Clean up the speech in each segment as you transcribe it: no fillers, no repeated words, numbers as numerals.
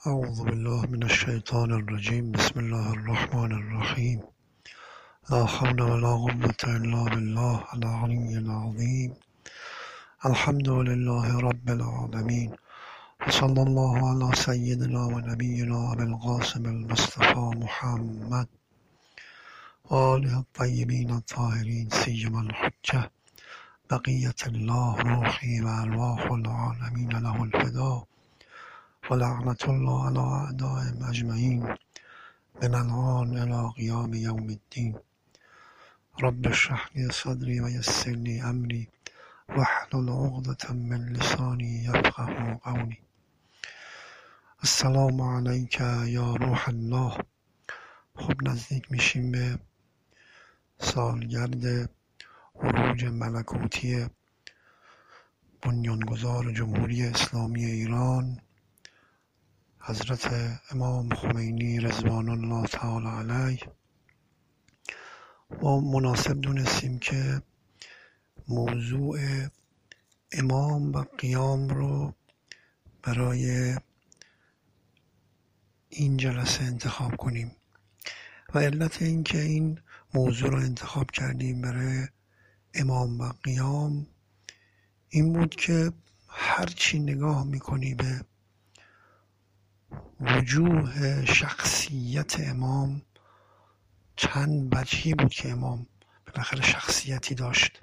أعوذ بالله من الشيطان الرجيم بسم الله الرحمن الرحيم لا حول ولا قوة إلا بالله العلي العظيم الحمد لله رب العالمين وصلى الله على سيدنا ونبينا أبي القاسم المصطفى محمد وآله الطيبين الطاهرين سيما الحجة بقية الله روحي وأرواح العالمين له الفداء ولعنة الله على أعدائهم أجمعين من الآن إلى قيام يوم الدين رب اشرح لي صدري ويسر لي أمري واحلل عقدة من لساني يفقه قولي. السلام علیک یا روح الله. خب نزدیک میشیم به سالگرد عروج ملکوتی بنیانگذار جمهوری اسلامی ایران حضرت امام خمینی رضوان الله تعالی علیه. ما مناسب دونستیم که موضوع امام و قیام رو برای این جلسه انتخاب کنیم و علت این که این موضوع رو انتخاب کردیم برای امام و قیام این بود که هرچی نگاه میکنی به وجوه شخصیت امام، چند وجهی بود که امام بالاخره شخصیتی داشت.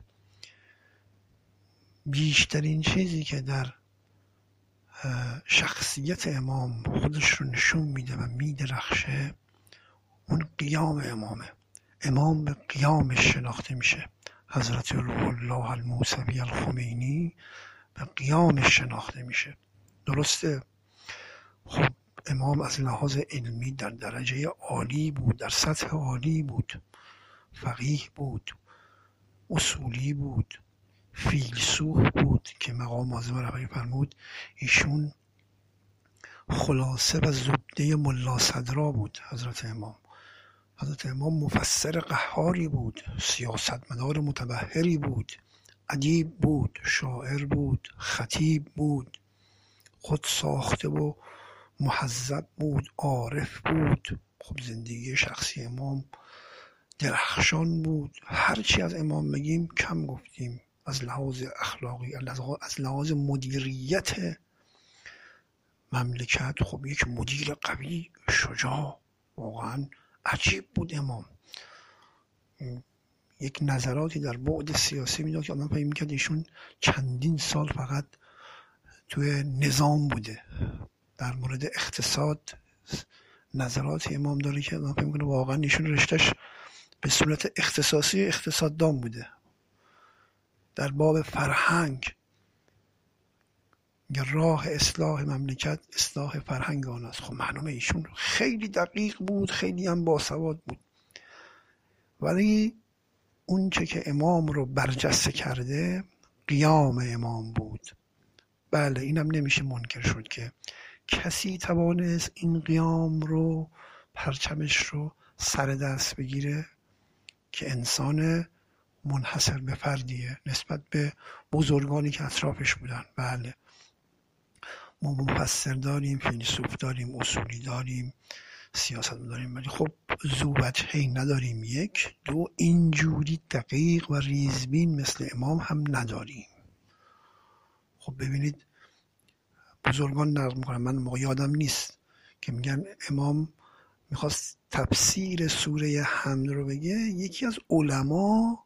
بیشترین چیزی که در شخصیت امام خودش رو نشون میده و میدرخشه اون قیام امامه. امام به قیامش شناخته میشه. حضرت روح الله الموسوی الخمینی به قیامش شناخته میشه. درسته؟ خب امام از لحاظ علمی در درجه عالی بود، در سطح عالی بود، فقیه بود، اصولی بود، فیلسوف بود که مقام اعظم رهبری فرمود ایشون خلاصه و زبده ملا صدرا بود. حضرت امام مفسر قهاری بود، سیاستمدار متبحری بود، ادیب بود، شاعر بود، خطیب بود، خود ساخته و محذب بود، عارف بود. خب زندگی شخصی امام درخشان بود. هرچی از امام بگیم کم گفتیم. از لحاظ اخلاقی، از لحاظ مدیریت مملکت، خب یک مدیر قوی، شجاع، واقعا عجیب بود امام. یک نظراتی در بعد سیاسی میداد که آدم فکر می‌کرد ایشون چندین سال فقط توی نظام بوده. در مورد اقتصاد نظرات امام داره که آدم فکر می‌کنه واقعا ایشون رشتهش به صورت اختصاصی اقتصاددان بوده. در باب فرهنگ، راه اصلاح مملکت اصلاح فرهنگ آن است. خب معلومه ایشون خیلی دقیق بود، خیلی هم باسواد بود. ولی اون چه که امام رو برجسته کرده قیام امام بود. بله اینم نمیشه منکر شد که کسی توانست این قیام رو، پرچمش رو سر دست بگیره که انسان منحصر به فردیه نسبت به بزرگانی که اطرافش بودن. بله ما مفسر داریم، فیلسوف داریم، اصولی داریم، سیاست داریم، ولی خب ذوبجهی نداریم. یک دو اینجوری دقیق و ریزبین مثل امام هم نداریم. خب ببینید بزرگان نقل میکنن، من موقع یادم نیست که میگن امام میخواست تفسیر سوره حمد رو بگه، یکی از علما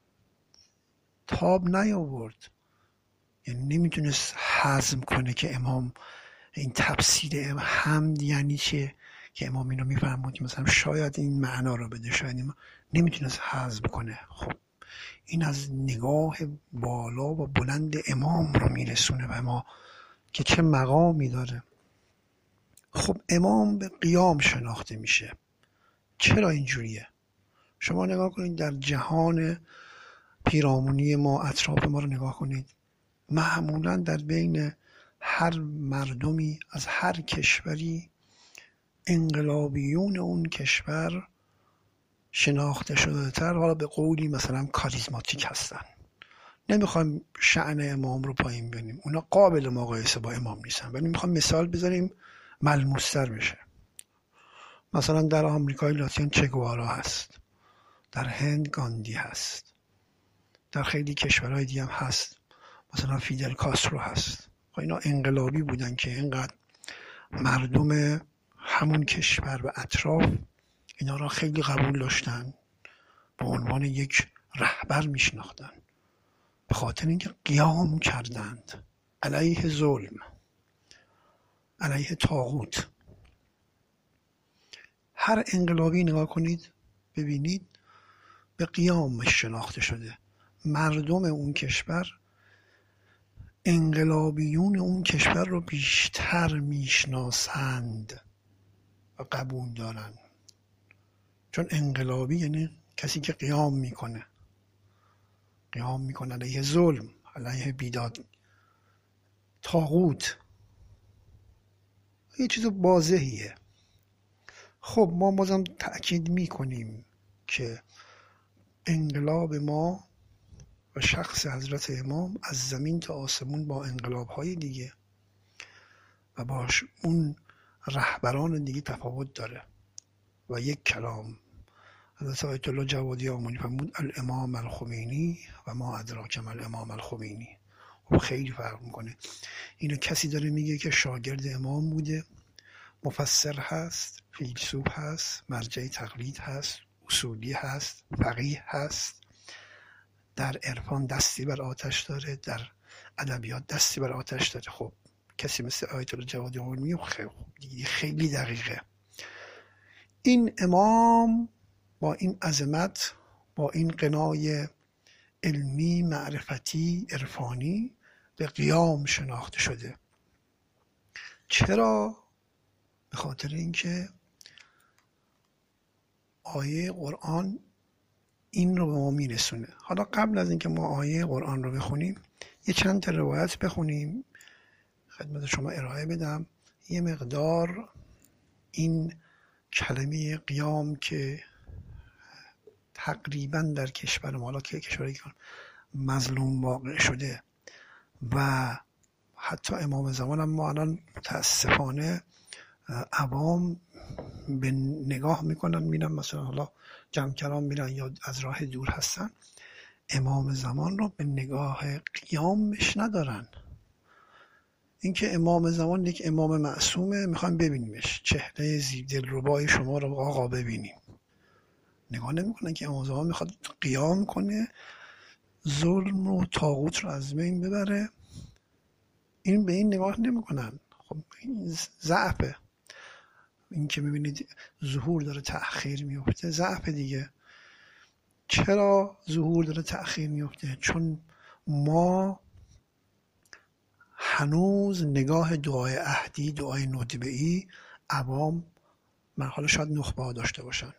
تاب نیاورد، یعنی نمیتونست هضم کنه که امام این تفسیر حمد یعنی چه، که امام اینو میفهمود که مثلا شاید این معنا رو بده، شاید نمیتونست هضم کنه. خب این از نگاه بالا و بلند امام رو میرسونه به ما که چه مقامی داره. خب امام به قیام شناخته میشه. چرا اینجوریه؟ شما نگاه کنید در جهان پیرامونی ما، اطراف ما رو نگاه کنید. معمولا در بین هر مردمی از هر کشوری انقلابیون اون کشور شناخته شده تر، حالا به قولی مثلا کاریزماتیک هستن. نمیخوایم شأن امام رو پایین بینیم، اونا قابل مقایسه با امام نیستن، ولی میخوام مثال بذاریم ملموس‌تر بشه. مثلا در آمریکای لاتین چگوارا هست، در هند گاندی هست، در خیلی کشورهای دیگه هم هست، مثلا فیدل کاسترو هست. اینا انقلابی بودن که اینقدر مردم همون کشور و اطراف اینا را خیلی قبول داشتن، به عنوان یک رهبر میشناختن، به خاطر اینکه قیام کردند علیه ظلم، علیه طاغوت. هر انقلابی نگاه کنید ببینید به قیامش شناخته شده. مردم اون کشور انقلابیون اون کشور رو بیشتر میشناسند و قبول دارن، چون انقلابی یعنی کسی که قیام میکنه علیه ظلم، علیه بیداد، طاغوت. یه چیز واضحیه. خب ما بازم تأکید میکنیم که انقلاب ما و شخص حضرت امام از زمین تا آسمون با انقلاب‌های دیگه و باش اون رهبران دیگه تفاوت داره و یک کلام. حضرت آیت الله جوادی آملی فرمود الامام الخمینی و ما ادراک ما الامام الخمینی. خب خیلی فرق میکنه. اینو کسی داره میگه که شاگرد امام بوده، مفسر هست، فیلسوف هست، مرجع تقلید هست، اصولی هست، فقیه هست، در عرفان دستی بر آتش داره، در ادبیات دستی بر آتش داره. خب کسی مثل آیت الله جوادی آملی میگه خیلی دقیقه. این امام با این عظمت، با این قنای علمی، معرفتی، عرفانی به قیام شناخته شده. چرا؟ به خاطر اینکه آیه قرآن این رو به ما میرسونه. حالا قبل از اینکه ما آیه قرآن رو بخونیم یه چند تا روایت بخونیم خدمت شما ارائه بدم، یه مقدار این کلمه قیام که تقریبا در کشور ما، حالا که کشوری که مظلوم واقع شده و حتی امام زمان هم ما الان متاسفانه عوام به نگاه میکنن، میرن مثلا حالا جمع کلام میرن یا از راه دور هستن، امام زمان رو به نگاه قیامش ندارن. اینکه امام زمان یک امام معصومه، میخوایم ببینیمش، چهره دلربای شما رو آقا ببینیم. نگاه نمیکنن که امام زمان میخواد قیام کنه، ظلم و طاغوت رو از بین ببره. این به این نگاه نمیکنن. خب این ضعفه. این که میبینید ظهور داره تأخیر میفته، ضعف دیگه. چرا ظهور داره تأخیر میفته؟ چون ما هنوز نگاه دعای عهدی، دعای ندبه‌ای، عوام حالا شاید نخبه داشته باشن،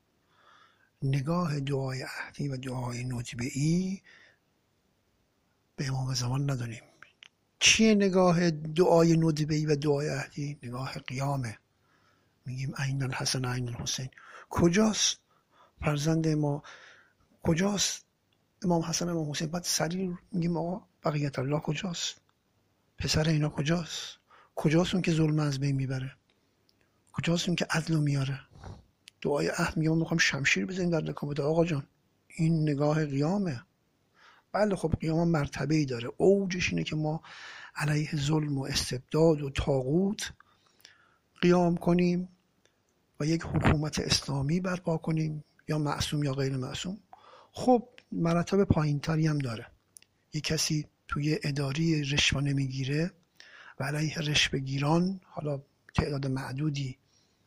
نگاه دعای عهدی و دعای ندبه‌ای به امام زمان نداریم. چیه نگاه دعای ندبه‌ای و دعای عهدی؟ نگاه قیامه. میگیم عین الحسن عین الحسین. کجاست فرزند ما؟ کجاست امام حسن امام حسین؟ بعد سریع میگیم آقا بقیت الله کجاست؟ پسر اینا کجاست؟ کجاست اون که ظلم از بین میبره؟ کجاست اون که عدل میاره؟ دعای عهد میگه ما میخوایم شمشیر بزنیم در رکاب آقا جان. این نگاه قیامه. بله خب قیام مرتبه‌ای داره. اوجش اینه که ما علیه ظلم و استبداد و طاغوت قیام کنیم و یک حکومت اسلامی برپا کنیم، یا معصوم یا غیر معصوم. خب مراتب پایین‌تری هم داره. یک کسی توی اداری رشوه نمیگیره و علیه رشوه‌گیران حالا تعداد معدودی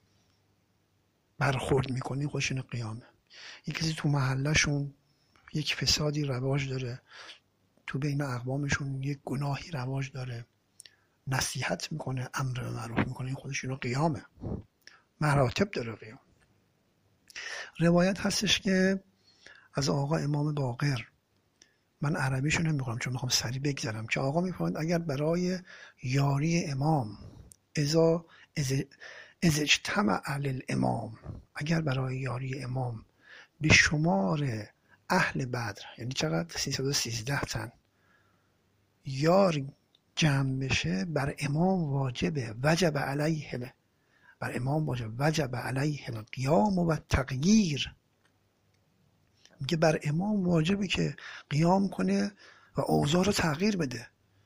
برخورد میکنه، خودش اینو قیامه. یک کسی تو محلهشون یک فسادی رواج داره، تو بین اقوامشون یک گناهی رواج داره، نصیحت میکنه، امر به معروف میکنه، این خودش اینو قیامه. مراتب داره قیام. روایت هستش که از آقا امام باقر، من عربیشو نمیخونم چون میخوام سریع بگذرم، که آقا میفرماید اگر برای یاری امام اذا اجتمع الامام، اگر برای یاری امام به شمار اهل بدر، یعنی چقدر 313 تن، یار جمع بشه بر امام واجبه، وجب علیه، بر امام وجب علیه القیام و تغییر. میگه بر امام واجبه که قیام کنه و اوضاع رو تغییر بده.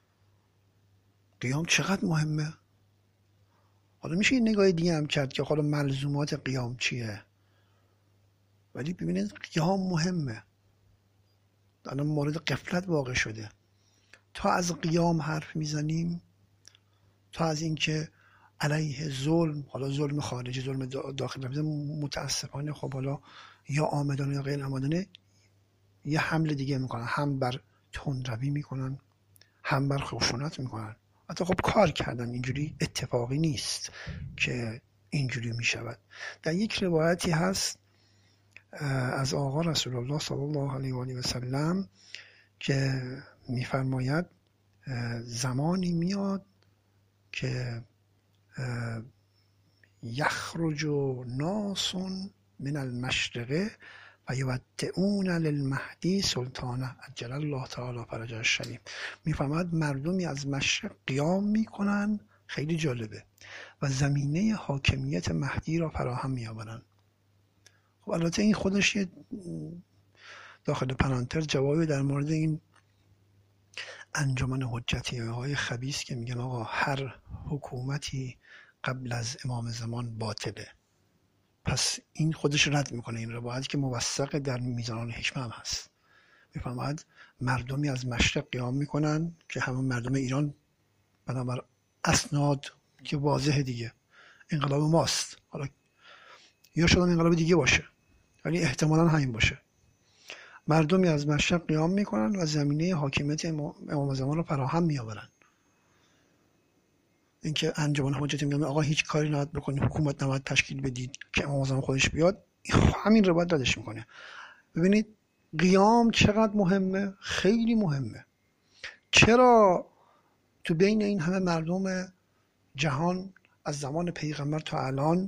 قیام چقدر مهمه. حالا میشه این نگاه دیگه هم کرد که حالا ملزومات قیام چیه، ولی ببینید قیام مهمه. الان مورد غفلت واقع شده. تا از قیام حرف میزنیم، تا از اینکه علیه ظلم، حالا ظلم خارجی، ظلم داخلی، متاسفانه خب حالا یا آمدانه یا غیر آمدانه یه حمله دیگه میکنن، هم بر تندروی میکنن، هم بر خشونت میکنن. حتی خب کار کردن، اینجوری اتفاقی نیست که اینجوری میشود. در یک روایتی هست از آقا رسول الله صلی الله علیه و آله و سلم که میفرماید زمانی میاد که یخرج ناس من المشرقه و یودعون للمهدی سلطانه عجل الله تعالی فرجه الشریف. میفرماید مردمی از مشرق قیام میکنن، خیلی جالبه، و زمینه حاکمیت مهدی را فراهم میآورن. خب البته این خودش یه داخل پرانتر جوابی در مورد این انجمن حجتی های خبیث که میگن آقا هر حکومتی قبل از امام زمان باطله. پس این خودش رد میکنه این روایت که موثق در میزان حکمه هم هست. میفرماید مردمی از مشرق قیام میکنن که همون مردم ایران بنابر اسناد که واضحه دیگه انقلاب ماست، حالا یا شاید انقلاب دیگه باشه ولی احتمالاً همین باشه. مردمی از مشرق قیام میکنن و زمینه حاکمیت امام زمان رو فراهم میآورن. اینکه انجمن حجتی میگن آقا هیچ کاری نباید بکنید، حکومت نباید تشکیل بدید که امام زمان خودش بیاد، همین رو باید ردش میکنه. ببینید قیام چقدر مهمه، خیلی مهمه. چرا تو بین این همه مردم جهان از زمان پیغمبر تا الان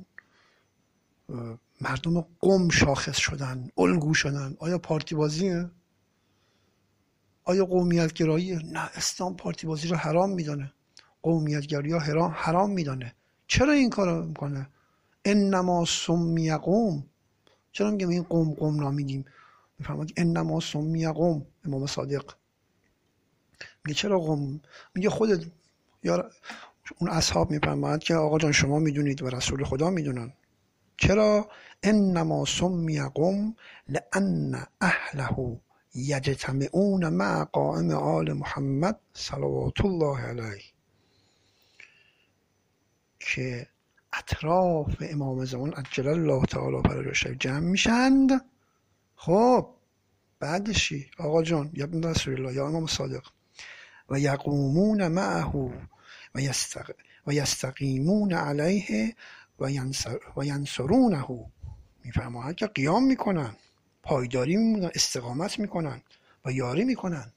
مردم قم شاخص شدن، الگو شدن؟ آیا پارتی بازیه؟ آیا قومیت گراییه؟ نه، اسلام پارتی بازی رو حرام میدانه، قومیت گرایی ها حرام میدانه. چرا این کارو میکنه؟ انما سمی قوم. چرا میگم این قوم نامیدیم؟ میفهمید انما سمی قوم. امام صادق میگه چرا قوم؟ میگه خودت یا اون اصحاب میفرمایند که آقا جان شما میدونید و رسول خدا میدونن. چرا؟ انما سمی قوم لان اهله یجتمعون مع قائم آل محمد صلوات الله علیه، که اطراف امام زمان عجل الله تعالی فرجه الشریف جمع میشند. خب بعدش آقا جان یا ابن رسول الله یا امام صادق، و یقومون معه و یستقیمون علیه و ینصرونه. میفرماید که قیام میکنن، پایداری میمونن، استقامت میکنن و یاری میکنن.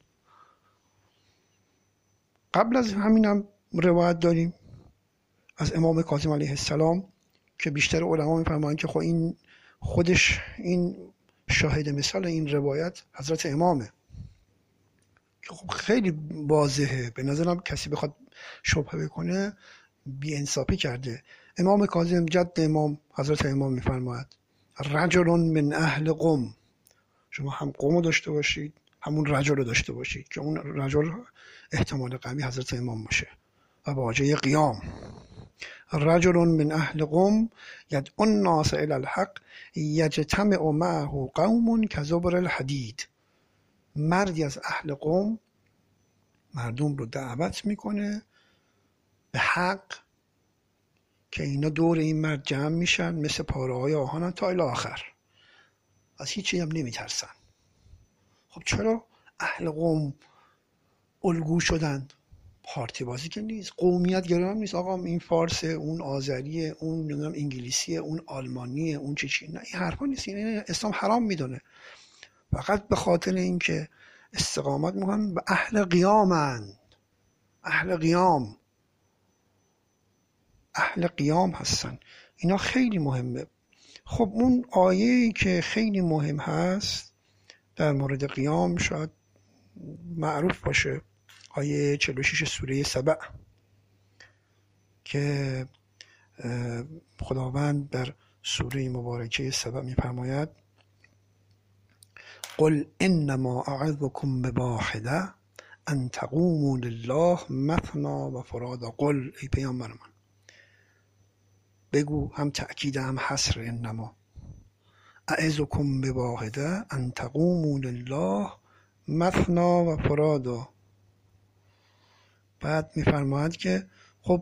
قبل از همینم روایت داریم از امام کاظم علیه السلام که بیشتر علما میفرمایند که خب این خودش این شاهد مثال این روایت حضرت امامه که خب خیلی واضحه. به نظرم کسی بخواد شبهه بکنه بی انصافی کرده. امام کاظم جد امام حضرت امام میفرماید رجل من اهل قم. شما هم قم رو داشته باشید همون رجل رو داشته باشید که اون رجل احتمال قوی حضرت امام باشه و واژه قیام. رجل من اهل قم یدعو الناس الی الحق یجتمع معه قوم کزبر الحدید. مردی از اهل قم مردم رو دعوت میکنه به حق که اینا دور این مرد جمع میشن مثل پاره های آهن تا الی آخر، از هیچی هم نمیترسن. خب چرا اهل قم الگو شدن؟ پارتی بازی که نیست، قومیت گرا هم نیست. آقا این فارسه، اون آذریه، اون نمیدونم انگلیسیه، اون آلمانیه، اون چی. نه این حرفا نیست. این اسلام حرام میدونه. فقط به خاطر اینکه استقامت میکنن و اهل قیامن. اهل قیام هستن. اینا خیلی مهمه. خب اون آیه‌ای که خیلی مهم هست در مورد قیام شاید معروف باشه، آیه 46 سوره سبع که خداوند در سوره مبارکه سبع می‌فرماید قل انما اعظكم بواحده ان تقوموا لله مثنی و فرادا. قل ای پیامبر من بگو، هم تأکید هم حصر، انما اعظكم بواحده ان تقوموا لله مثنی و فرادا. بعد میفرماید که خب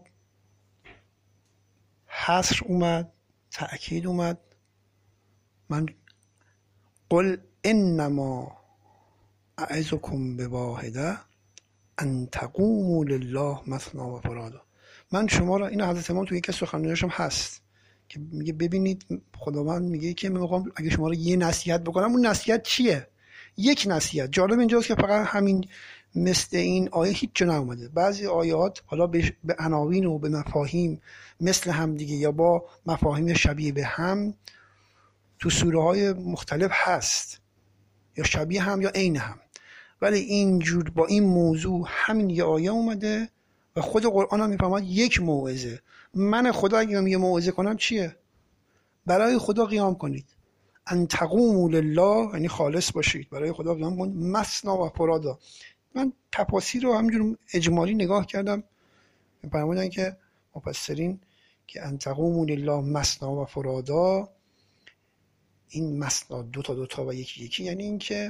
حصر اومد، تأکید اومد. من قل انما اعظكم بواحده ان تقوموا لله مثنی و فرادا. من شما را، این حضرت امام توی یک سخنرانیش هم هست که میگه ببینید خداوند میگه که من میخوام اگه شما را یه نصیحت بکنم، اون نصیحت چیه؟ یک نصیحت. جالب اینجاست که فقط همین مثل این آیه هیچ جا نیومده. بعضی آیات حالا به عناوین و به مفاهیم مثل هم دیگه یا با مفاهیم شبیه به هم تو سوره های مختلف هست، یا شبیه هم یا عین هم، ولی اینجور با این موضوع همین یه آیه اومده و خود قرآن هم میفرماید یک موعظه. من خدا اگه یه موعظه کنم چیه؟ برای خدا قیام کنید. ان تقوموا لله یعنی خالص باشید، برای خدا قیام کنید مثنی و فرادا. من تفاسیر رو همینجور اجمالی نگاه کردم، میفرمودن که مفسرین که ان تقوموا لله مثنی و فرادا، این مثنی دو تا و یکی یعنی این که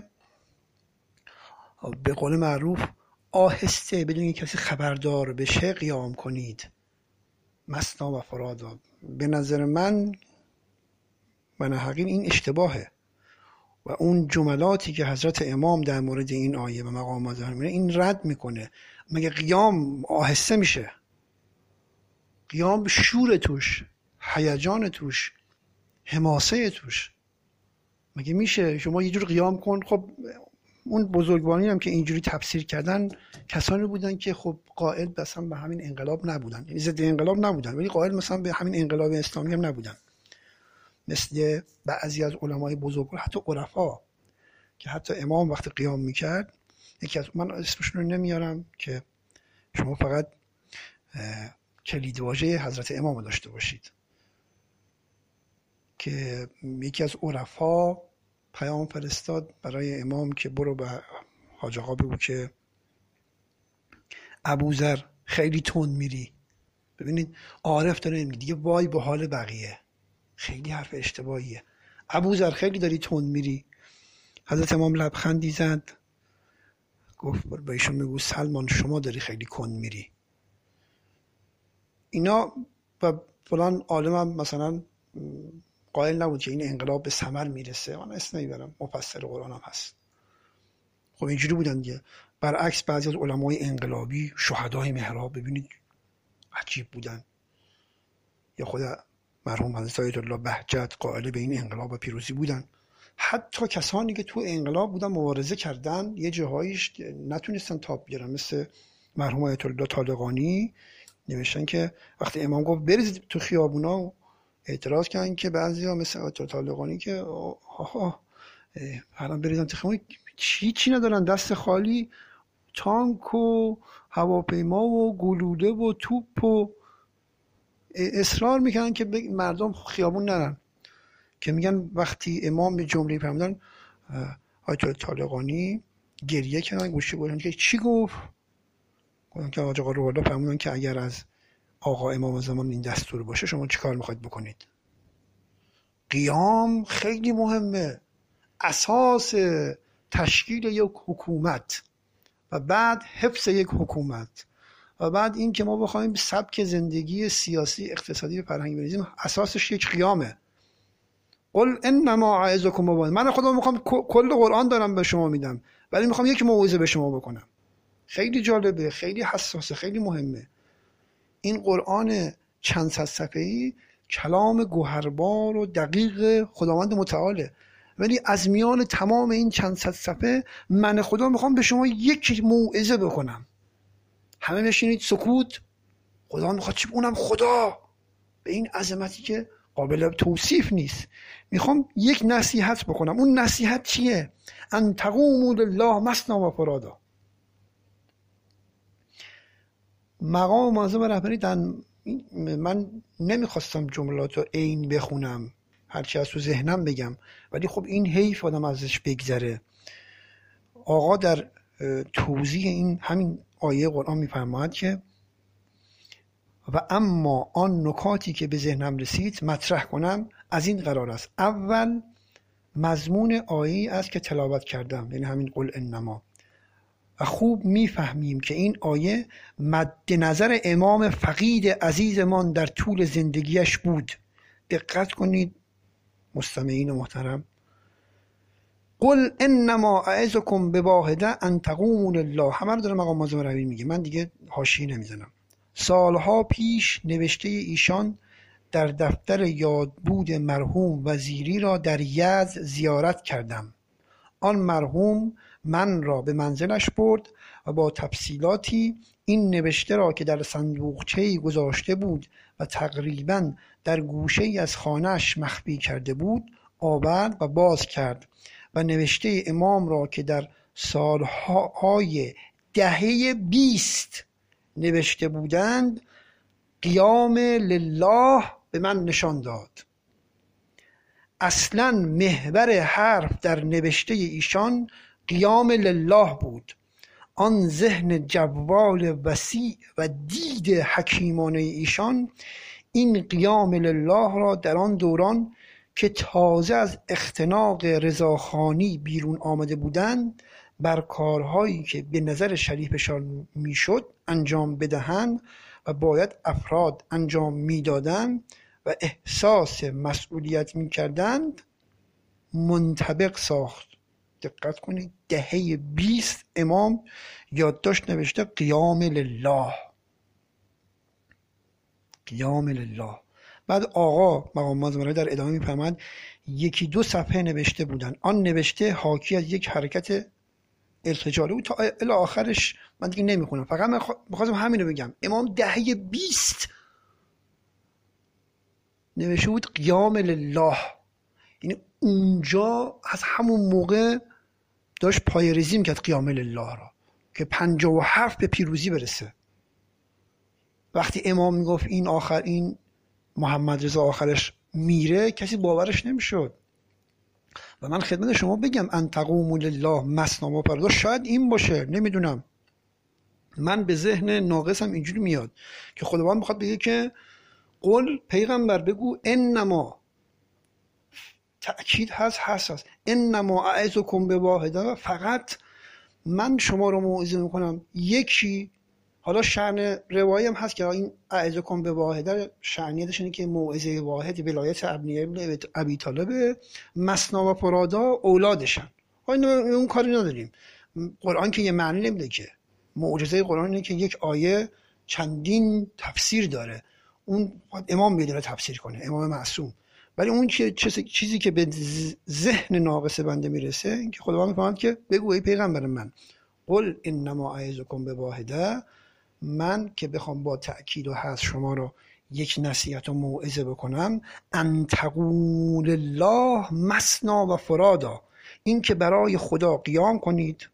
به قول معروف آهسته بدون کسی خبردار بشه قیام کنید. مثنی و فرادا به نظر من حقیقت این اشتباهه و اون جملاتی که حضرت امام در مورد این آیه و مقامات میره این رد میکنه. مگه قیام آهسته میشه؟ قیام شور توش، هیجان توش، حماسه توش. مگه میشه شما یه جور قیام کن؟ خب اون بزرگوارانی هم که اینجوری تفسیر کردن کسانی بودن که خب قائل مثلا به همین انقلاب نبودن، یعنی ضد انقلاب نبودن، ولی قائل مثلا به همین انقلاب اسلامی هم نبودن، مثل بعضی از علمای بزرگوار، حتی عرفا، که حتی امام وقتی قیام میکرد، یکی از من اسمشون رو نمیارم که شما فقط کلیدواژه حضرت امام داشته باشید، که یکی از عرفا پیام فرستاد برای امام که برو به حاج آقا بگو که ابوذر خیلی تند میری. ببینید عارف داره میگه دیگه وای به حال بقیه، خیلی حرف اشتباهیه. ابوذر خیلی داری تند میری. حضرت امام لبخندی زد گفت به ایشون میگو سلمان شما داری خیلی کند میری. اینا و فلان عالم هم مثلا قائل نبود که این انقلاب به ثمر میرسه. من اسم نمیبرم، مفسر قرآن هم هست. خب اینجوری بودن دیگه. برعکس بعضی از علمای انقلابی، شهدای محراب، ببینید عجیب بودن. یا خود مرحوم حضرت آیت الله بهجت قائل به این انقلاب و پیروزی بودن. حتی کسانی که تو انقلاب بودن مبارزه کردن یه جاهایش نتونستن تاب بیارن، مثل مرحوم آیت الله طالقانی نوشتن که وقتی امام گفت بریزید تو خیابونا، اعتراض کردن که بعضیا مثل آیت الله طالقانی که الان بریزن تو خیابون چی ندارن، دست خالی، تانک و هواپیما و گلوله و توپ و اصرار میکنن که مردم خیابون نرن. که میگن وقتی امام به جمله فرمودن آیت الله طالقانی گریه کردن، گوشه گفتن که چی گفت؟ گفتن که آقا روح الله فرمودن که اگر از آقا امام زمان این دستور باشه شما چیکار میخواید بکنید؟ قیام خیلی مهمه، اساس تشکیل یک حکومت و بعد حفظ یک حکومت و بعد این که ما بخوایم سبک زندگی سیاسی، اقتصادی و فرهنگی بریزیم، اساسش یک قیامه. قل انما اعظكم بواحده. من خدا میخوام کل قرآن دارم به شما میدم، ولی میخوام یک موعظه به شما بکنم. خیلی جالبه، خیلی حساسه، خیلی مهمه. این قرآن چند صد صفحه‌ای کلام گوهربار و دقیق خداوند متعاله، ولی از میان تمام این چند صد صفحه من خدا میخوام به شما یک موعظه بکنم. همه بشینید سکوت. خدا میخواد چی؟ اونم خدا به این عظمتی که قابل توصیف نیست. میخوام یک نصیحت بکنم. اون نصیحت چیه؟ ان تقوموا لله مثنی و فرادا. مقام معظم رهبری من نمیخواستم جملات رو عین بخونم، هرچی از تو ذهنم بگم، ولی خب این حیف آدم ازش بگذره. آقا در توضیح این همین آیه قرآن میفرماید که و اما آن نکاتی که به ذهنم رسید مطرح کنم از این قرار است. اول مضمون آیه است که تلاوت کردم، یعنی همین قل انما، و خوب میفهمیم که این آیه مد نظر امام فقید عزیزمان در طول زندگیش بود. دقت کنید مستمعین محترم، قل انما اعظکم بواحده ان تقوموا لله، همه رو داره مقام معظم رهبری میگه، من دیگه حاشیه نمیزنم. سالها پیش نوشته ایشان در دفتر یادبود مرحوم وزیری را در یزد زیارت کردم. آن مرحوم من را به منزلش برد و با تفصیلاتی این نوشته را که در صندوقچه‌ای گذاشته بود و تقریباً در گوشه‌ای از خانه‌اش مخفی کرده بود آورد و باز کرد و نوشته امام را که در سالهای دهه 20 نوشته بودند قیام لله به من نشان داد. اصلاً محور حرف در نوشته ایشان قیام لله بود. آن ذهن جوال وسیع و دید حکیمانه ایشان این قیام لله را در آن دوران که تازه از اختناق رضاخانی بیرون آمده بودند بر کارهایی که به نظر شریفشان میشد انجام بدهند و باید افراد انجام میدادند و احساس مسئولیت میکردند منطبق ساخت. دقت کنید دهه 20 امام یادداشت نوشته قیام لله، قیام لله. بعد آقا مقام معظم رهبری در ادامه میفرماید یکی دو صفحه نوشته بودن، آن نوشته حاکی از یک حرکت ارتجالی بود تا الی آخرش من دیگه نمیخونم، فقط من میخواستم همین رو بگم. امام دهه 20 نوشته بود قیام لله، یعنی اونجا از همون موقع داشت پایه‌ریزی میکرد قیام لله را که 57 به پیروزی برسه. وقتی امام میگفت این محمد رضا آخرش میره کسی باورش نمیشد. و من خدمت شما بگم ان تقوموا لله مثنی و فردا شاید این باشه، نمیدونم، من به ذهن ناقصم اینجوری میاد که خداوند میخواد بگه که قل پیغمبر بگو انما، تأکید هست انما اعظکم بواحده، فقط من شما رو موعظه میکنم یکی. حالا شأن روایی هم هست که این اعظکم بواحده شأنیتش اینه که موعظه واحد ولایت ابنیه ابن ابی طالب، مثنی و فرادا اولادشن. اون کاری نداریم، قرآن که یه معنی نمیده که. معجزه قرآن اینه که یک آیه چندین تفسیر داره، اون امام میدونه تفسیر کنه، امام معصوم. ولی اون چیزی که به ذهن ناقص بنده میرسه این که خداوند میفرماید که بگو ای پیغمبر من قل انما اعظکم بواحده، من که بخوام با تأکید و حذف شما رو یک نصیحت و موعظه بکنم، ان تقوموا لله مثنی و فرادا، این که برای خدا قیام کنید.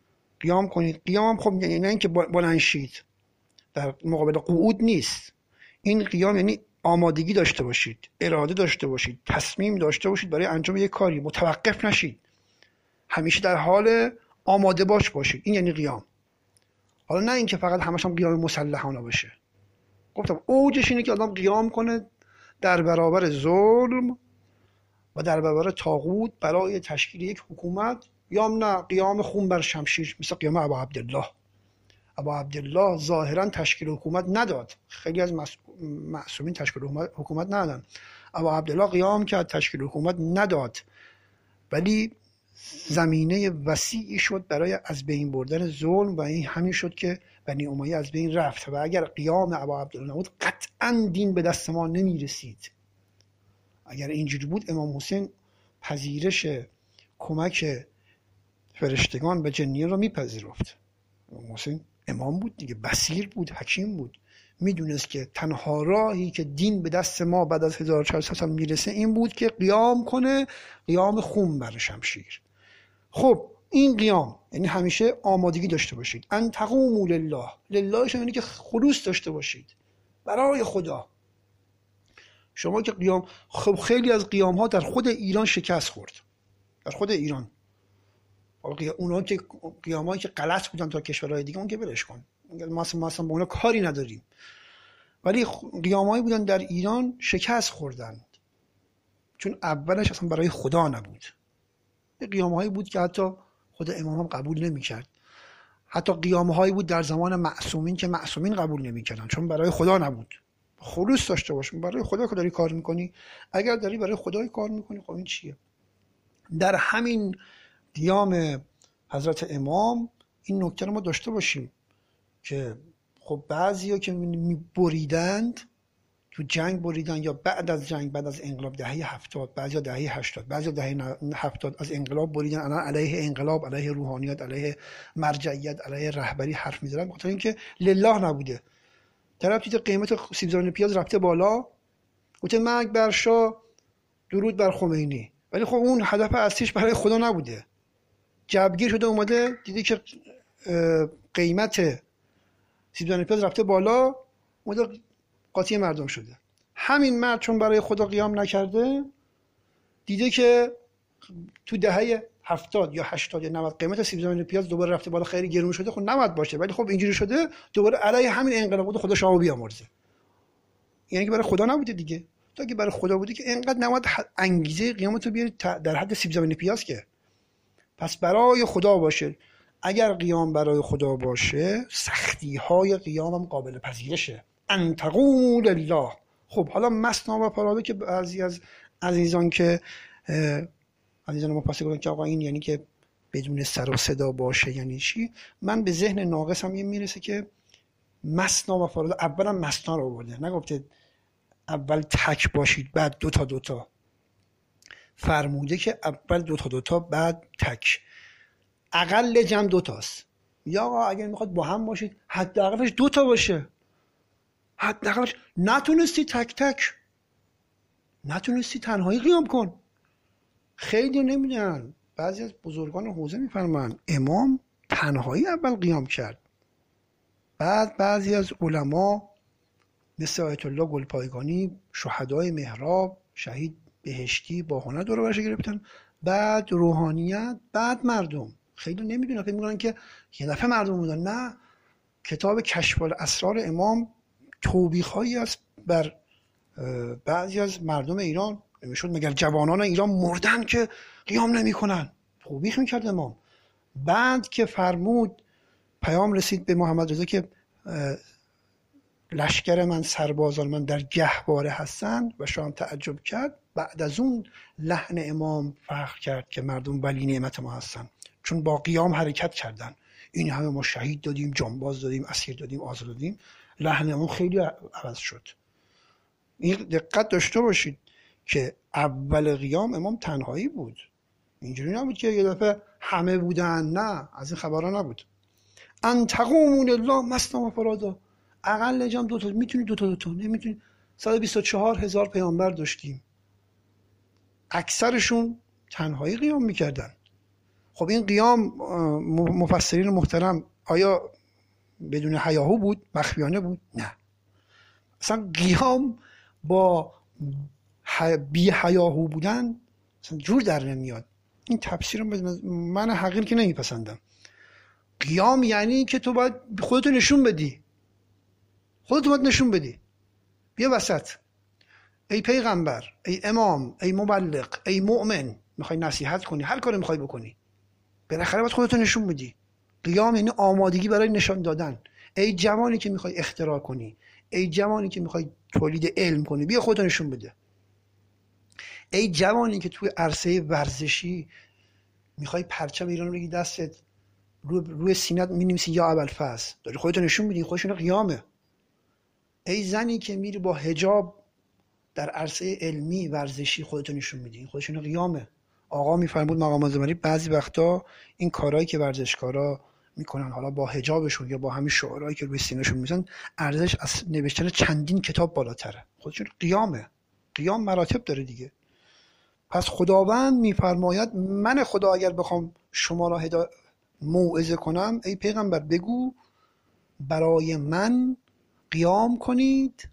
قیام خب یعنی نه اینکه بلند شید، در مقابل قعود نیست. این قیام یعنی آمادگی داشته باشید، اراده داشته باشید، تصمیم داشته باشید برای انجام یک کاری، متوقف نشید، همیشه در حال آماده باشید. این یعنی قیام. حالا نه اینکه فقط همش هم قیام مسلحانه باشه. گفتم اوجش اینه که آدم قیام کنه در برابر ظلم و در برابر طاغوت برای تشکیل یک حکومت، یا نه قیام خون بر شمشیر مثل قیام ابا عبدالله. ابا عبدالله ظاهرا تشکیل حکومت نداد، خیلی از معصومین تشکیل حکومت ندادن. ابا عبدالله قیام کرد، تشکیل حکومت نداد، ولی زمینه وسیعی شد برای از بین بردن ظلم و این همین شد که بنی امیه از بین رفت. و اگر قیام ابا عبدالله نبود قطعا دین به دست ما نمی رسید. اگر اینجوری بود امام حسین پذیرش کمک فرشتگان و جنیان را میپذیرفت. امام حسین امام بود دیگه، بصیر بود، حکیم بود، میدونست که تنها راهی که دین به دست ما بعد از 1400 سال میرسه این بود که قیام کنه، قیام خون بر شمشیر. خب این قیام یعنی همیشه آمادگی داشته باشید. ان تقوموا لله، لله یعنی که خلوص داشته باشید برای خدا. شما که قیام، خب خیلی از قیام ها در خود ایران شکست خورد، در خود ایران. اونا که قیامایی که غلط بودن تا کشورهای دیگه اون که بلش کن، ما اصلا با اونا کاری نداریم، ولی قیامایی بودن در ایران شکست خوردند چون اولش اصلا برای خدا نبود. قیامهایی بود که حتی خود امام هم قبول نمی‌کرد. حتی قیامهایی بود در زمان معصومین که معصومین قبول نمی‌کردن چون برای خدا نبود. خلوص داشته باش، برای خدا که داری کار میکنی. اگر داری برای خدای کار میکنی خب این چیه؟ در همین قیام حضرت امام این نکته رو ما داشته باشیم که خب بعضیا که بریدند تو جنگ بریدن یا بعد از جنگ، بعد از انقلاب دهه 70، بعضیا دهه 80، بعضیا دهه 70 از انقلاب بریدن، الان علیه انقلاب، علیه روحانیت، علیه مرجعیت، علیه رهبری حرف میزنن بخاطر اینکه لله نبوده. طرف دیده قیمت سیب زمینی پیاز رفته بالا، گفته مرگ بر شاه درود بر خمینی، ولی خب اون هدف اصلیش برای خدا نبوده. جبگیر شده اومده دیدی که قیمت سیب زمینی پیاز رفته بالا، اومده قاطی مردم شده. همین مرد چون برای خدا قیام نکرده، دیده که تو دهه 70 یا 80 یا 90 قیمت سیب زمینی پیاز دوباره رفته بالا، خیلی گرون شده. خب نباید باشه، ولی خب اینجوری شده دوباره علیه همین انقلاب خدا شاه بیامرزه. یعنی که برای خدا نبوده دیگه. تا که برای خدا بوده که اینقدر نباید انگیزه قیامتو بیاری در حد سیب زمینی پیاز که. پس برای خدا باشه. اگر قیام برای خدا باشه، سختی های قیام هم قابل پذیرشه. ان تقوموا لله. خب حالا مثنا و پراده که بعضی از عزیزان که عزیزان ما پاسه گفتن که آقا این یعنی که بدون سر و صدا باشه یعنی چی؟ من به ذهن ناقصم یه میرسه که مثنا و پراده اولا مثنا رو آورده، نگفته اول تک باشید بعد دوتا. فرموده که اول دوتا بعد تک. اقل جمع دوتاست. یا آقا اگر میخواد با هم باشید حداقلش دوتا باشه. حداقلش نتونستی تک، نتونستی تنهایی قیام کن. خیلی نمیدونن، بعضی از بزرگان حوزه میفرمان امام تنهایی اول قیام کرد، بعد بعضی از علما مثل آیت الله گلپایگانی، شهدای محراب، شهید بهشتی با هنر دور و برش گرفتن، بعد روحانیت، بعد مردم. خیلی نمیدونن، فکر میکنن که یه دفعه مردم بودن. نه، کتاب کشف الاسرار امام توبیخ‌هایی است بر بعضی از مردم ایران. نمیشد مگر جوانان ایران مردن که قیام نمی‌کنن؟ توبیخ می‌کرد امام. بعد که فرمود، پیام رسید به محمد رضا که لشکر من، سربازان من در گهواره هستن و شاه تعجب کرد. بعد از اون لحن امام فخر کرد که مردم ولی نعمت ما هستن چون با قیام حرکت کردن. این همه ما شهید دادیم، جانباز دادیم، اسیر دادیم، آزاد دادیم. لحن امام خیلی عوض شد. این دقت داشته باشید که اول قیام امام تنهایی بود. اینجوری نبود که یه دفعه همه بودن. نه، از این خبرها نبود. ان تقوموا لله مثنا و فرادا. اقل جمع دوتا. میتونی دوتا نمیتونی. 124,000 پیامبر داشتیم، اکثرشون تنهایی قیام میکردن. خب این قیام مفسرین محترم آیا بدون هیاهو بود؟ مخفیانه بود؟ نه، اصلا قیام با بی هیاهو بودن اصلا جور در نمیاد. این تفسیر من حقیر که نمیپسندم. قیام یعنی که تو باید خودتو نشون بدی، خودتو باید نشون بدی. بیا وسط، ای پیغمبر، ای امام، ای مبلغ، ای مؤمن، میخوای نصیحت کنی، هر کاری میخوای بکنی، بالاخره باید خودتو نشون بدی. قیام یعنی آمادگی برای نشان دادن. ای جوانی که میخوای اختراع کنی، ای جوانی که میخوای تولید علم کنی، بیا خودتو نشون بده. ای جوانی که توی عرصه ورزشی میخوای پرچم ایران رو بگی دستت، روی سینت مینویسی یا ابوالفضل، داری خودتو نشون میدی. خودشون قیامه. ای زنی که میری با حجاب در عرصه علمی ورزشی خودتو نشون میدی، خودشون قیامه. آقا میفرمود مقام معظم بعضی وقتا این کارهایی که ورزشکارا میکنن، حالا با حجابشون یا با همین شعارهایی که روی سینه‌شون میزنن، ارزش از نوشتن چندین کتاب بالاتره. خودشون قیامه. قیام مراتب داره دیگه. پس خداوند میفرماید من خدا اگر بخوام شما را موعظه کنم، ای پیغمبر بگو برای من قیام کنید،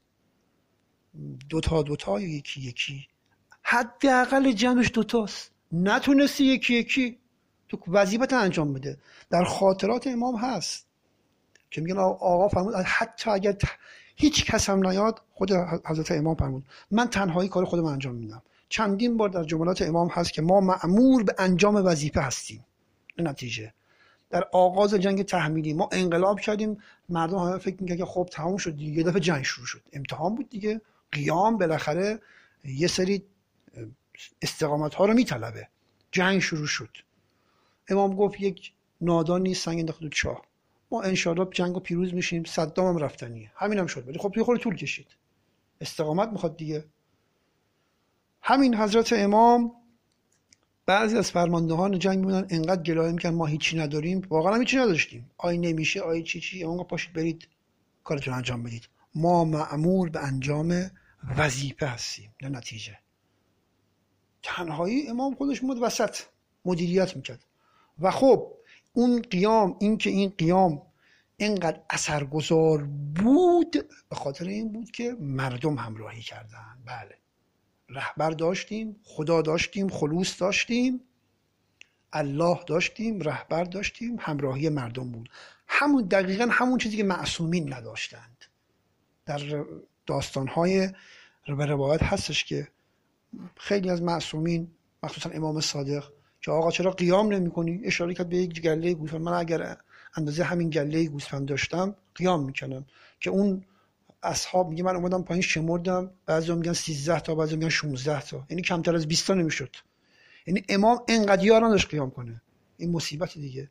دوتا دوتا یا یکی یکی. حداقل جمعش دوتاست، نتونستی یکی یکی تو وظیفت انجام بده. در خاطرات امام هست که میگن آقا فرمود حتی اگر هیچ کس هم نیاد، خود حضرت امام فرمود من تنهایی کار خودم انجام میدم. چندین بار در جملات امام هست که ما مأمور به انجام وظیفه هستیم. نتیجه در آغاز جنگ تحمیلی ما انقلاب کردیم، مردم همه فکر میکنن که خب تموم شد دیگه، یه دفعه جنگ شروع شد. امتحان بود دیگه، قیام بالاخره یه سری استقامت ها رو میطلبه. جنگ شروع شد، امام گفت یک نادانی سنگ انداخت تو چاه، ما انشاءالله جنگو پیروز میشیم، صدام هم رفتنیه. همین هم شد، ولی خب یه خورده طول کشید، استقامت میخواد دیگه. همین حضرت امام بعضی از فرماندهان جنگ میبینن انقدر گلایه میکنن ما هیچی نداریم، واقعا هم هیچی نداشتیم، آی نمیشه آی چی امام پاشید برید کارتون انجام بدید، ما مأمور به انجام وظیفه هستیم. نه نتیجه تنهایی امام خودش بود وسط مدیریت میکرد. و خب اون قیام، این که این قیام اینقدر اثرگذار بود به خاطر این بود که مردم همراهی کردن. بله، رهبر داشتیم، خدا داشتیم، خلوص داشتیم، الله داشتیم، رهبر داشتیم، همراهی مردم بود. همون دقیقاً همون چیزی که معصومین نداشتند. در داستان‌های به روایت هستش که خیلی از معصومین مخصوصا امام صادق که آقا چرا قیام نمی‌کنی، اشاره کرد به یک گله گوسفند، من اگر اندازه همین گله گوسفند داشتم قیام می‌کنم. که اون اصحاب میگه من اومدم پایین شمردم، بعضی میگن 13 تا، بعضی میگن 16 تا، یعنی کمتر از 20 تا نمیشد. یعنی امام انقدر یاران داشت قیام کنه. این مصیبت دیگه.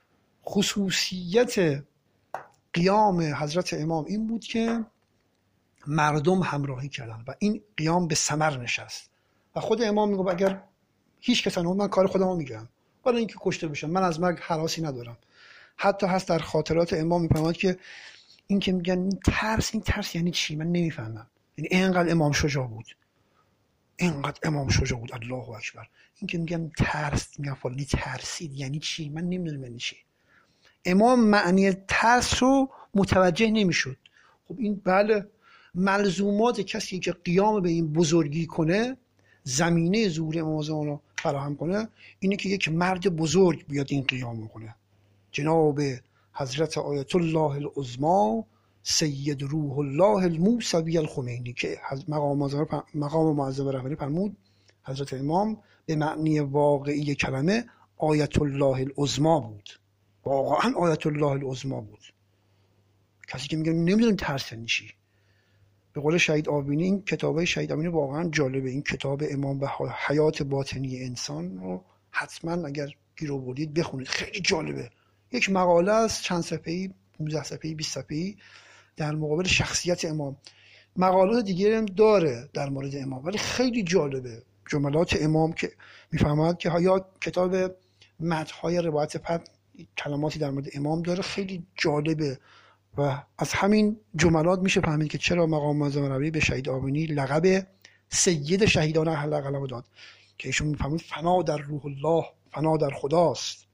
خصوصیت قیام حضرت امام این بود که مردم همراهی کردن و این قیام به ثمر نشست. و خود امام میگه اگر هیچ کس نبود من کار خودمو میگم، برای اینکه کشته بشم، من از مرگ هراسی ندارم. حتی هست در خاطرات امام میفرماد که این که میگن این ترس یعنی چی، من نمیفهمم. یعنی اینقدر امام شجاع بود، اینقدر امام شجاع بود، الله اکبر. این که میگن ترس، میگن فلانی ترسید یعنی چی، من نمیدونم یعنی چی. امام معنی ترس رو متوجه نمیشد. خب این بله ملزومات کسی که قیام به این بزرگی کنه، زمینه ظهور امام زمان رو فراهم کنه، اینه که یک مرد بزرگ بیاد این قیام کنه. جناب حضرت آیت الله العظمی سید روح الله الموسوی الخمینی که مقام معظم رهبری فرمود حضرت امام به معنی واقعی کلمه آیت الله العظمی بود. واقعا آیت الله العظمی بود. کسی که میگه نمیدونم ترس یعنی چی. به قول شهید آبینی، این کتابه شهید آبینی واقعا جالبه. این کتاب امام به حیات باطنی انسان رو حتما اگر گیر آوردید بخونید، خیلی جالبه. یک مقاله است چند صفحه‌ای، 15 صفحه‌ای، 20 صفحه‌ای در مقابل شخصیت امام. مقالات دیگه هم داره در مورد امام ولی خیلی جالبه. جملات امام که میفهمد که یا کتاب متن‌های روایت پد کلماتی در مورد امام داره، خیلی جالبه. و از همین جملات میشه فهمید که چرا مقام معظم رهبری به شهید آبینی لقب سید شهیدان اهل قلم داد، که ایشون میفهمید فنا در روح الله، فنا در خداست.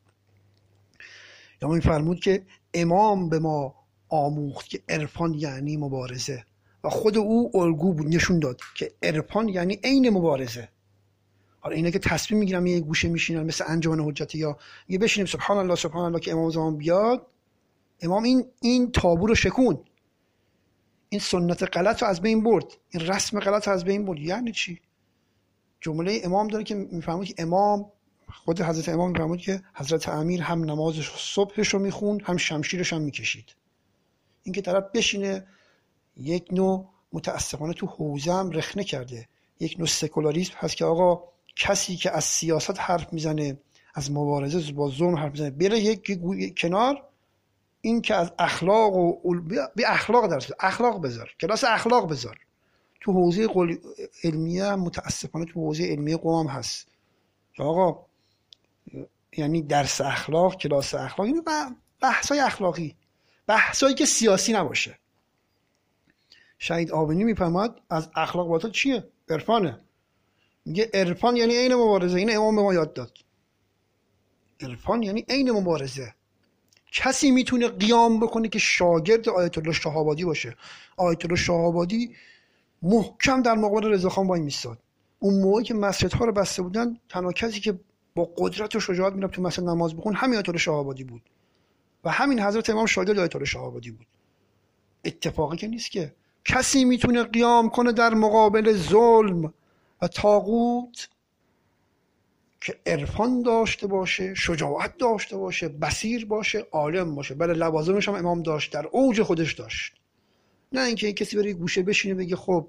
یا میفرمود که امام به ما آموخت که عرفان یعنی مبارزه و خود او الگو بود، نشون داد که عرفان یعنی عین مبارزه. حالا اینا که تصمیم میگیرن یه گوشه میشینن مثل انجمن حجتی یا یه بشینیم سبحان الله سبحان الله که امام زمان بیاد، امام این تابو رو شکون، این سنت غلط رو از بین برد، این رسم غلط رو از بین برد. یعنی چی؟ جمله امام داره که میفهمید که امام، خود حضرت امام میفهمید که حضرت امیر هم نماز صبحش رو میخوند هم شمشیرش هم میکشید. این که طرف بشینه یک نوع متاسفانه تو حوزه هم رخنه کرده، یک نوع سکولاریسم هست که آقا کسی که از سیاست حرف میزنه، از مبارزه با ظلم حرف میزنه، بره یک کنار. این که از اخلاق و به اخلاق درس، اخلاق بذار، کلاس اخلاق بذار. تو حوزه علمیه هم متاسفانه تو حوزه علمیه قوم هست که آقا یعنی درس اخلاق، کلاس اخلاق، این بحثای اخلاقی، بحثایی که سیاسی نباشه. شهید آبینی میفهمد از اخلاق باطل چیه؟ عرفانه. میگه عرفان یعنی عین مبارزه. این امام به ما یاد داد. عرفان یعنی عین مبارزه. کسی میتونه قیام بکنه که شاگرد آیت الله شهابادی باشه. آیت الله شهابادی محکم در مقابل رضاخان وای میستاد. اون موقعی که مسجدها رو بسته بودن، تنها کسی که با قدرت و شجاعت میرفت تو مسجد نماز بخون همین آیت الله شهابادی بود و همین حضرت امام شاگرد آیت الله شهابادی بود. اتفاقی که نیست که کسی میتونه قیام کنه در مقابل ظلم و طاغوت که عرفان داشته باشه، شجاعت داشته باشه، بصیر باشه، عالم باشه. بله لوازمش هم امام داشت، در اوج خودش داشت. نه اینکه کسی بره گوشه بشینه بگه خب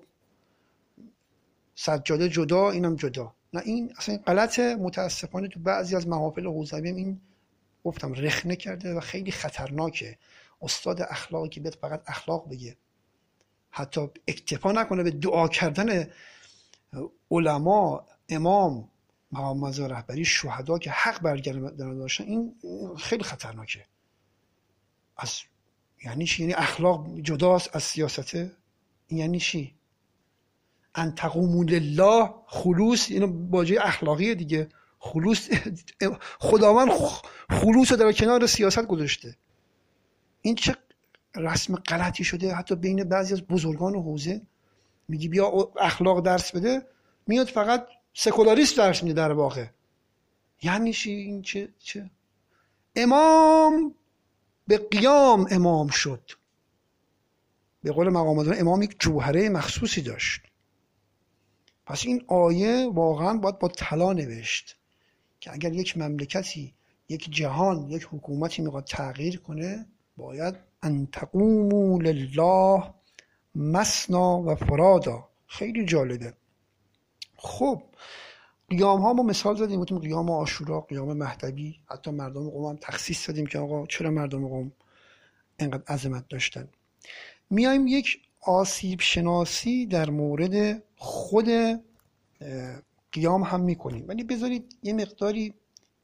سجاده جدا اینم جدا. نه، این اصلا غلطه. متاسفانه تو بعضی از محافل حوزوی این گفتم رخنه کرده و خیلی خطرناکه. استاد اخلاقی که بیاد فقط اخلاق بگه، حتی اکتفا نکنه به دعا کردن علما، امام، مقام معظم رهبری، شهدا که حق برگردن داشتن، این خیلی خطرناکه. یعنی چی؟ یعنی اخلاق جداست از سیاسته؟ این یعنی چی؟ ان تقوموا لله، خلوص اینو باجه اخلاقیه دیگه. خلوص خداوند خلوص رو در کنار سیاست گذاشته. این چه رسم غلطی شده حتی بین بعضی از بزرگان حوزه. میگی بیا اخلاق درس بده، میاد فقط سکولاریست درس میده در واقع. یعنی چی؟ این چه امام به قیام امام شد. به قول مقام معظم امام یک جوهره مخصوصی داشت. پس این آیه واقعا باید با طلا نوشت که اگر یک مملکتی، یک جهان، یک حکومتی میخواد تغییر کنه، باید ان تقوموا لله مثنا و فرادا. خیلی جالبه. خب قیام ها ما مثال زدیم، گفتیم قیام عاشورا، قیام مهدوی، حتی مردم قم هم تخصیص دادیم که آقا چرا مردم قم اینقدر عظمت داشتن. میایم یک آسیب شناسی در مورد خود قیام هم میکنیم، ولی بذارید یه مقداری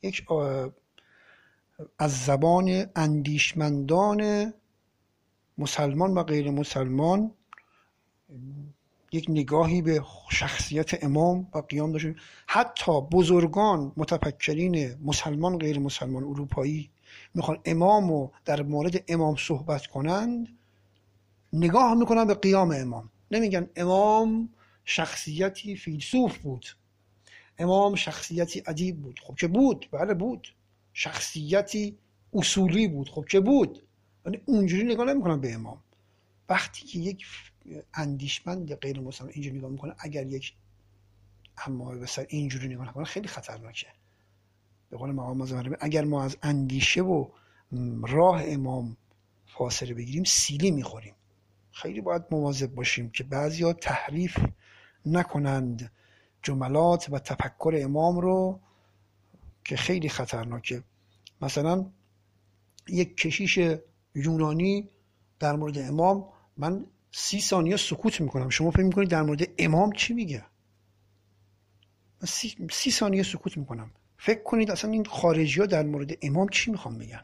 از زبان اندیشمندان مسلمان و غیر مسلمان یک نگاهی به شخصیت امام و قیام داشته. حتی بزرگان متفکرین مسلمان غیر مسلمان اروپایی میخوان امامو در مورد امام صحبت کنند، نگاه میکنن به قیام امام. نمیگن امام شخصیتی فیلسوف بود، امام شخصیتی ادیب بود. خب که بود، بله بود. شخصیتی اصولی بود، خب که بود. ولی اونجوری نگاه نمیکنن به امام. وقتی که یک اندیشمند غیر مسلمان اینجوری نگاه میکنه، اگر یک اما به سر اینجوری نگاه کنه، خیلی خطرناکه. به قول مقام معظم اگر ما از اندیشه و راه امام فاصله بگیریم سیلی میخوریم. خیلی باید مواظب باشیم که بعضیا تحریف نکنند جملات و تفکر امام رو که خیلی خطرناکه. مثلا یک کشیش یونانی در مورد امام، من 30 ثانیه سکوت میکنم. شما فکر میکنید در مورد امام چی میگه؟ من 30 ثانیه سکوت میکنم. فکر کنید اصلا این خارجی ها در مورد امام چی میخوام بگن.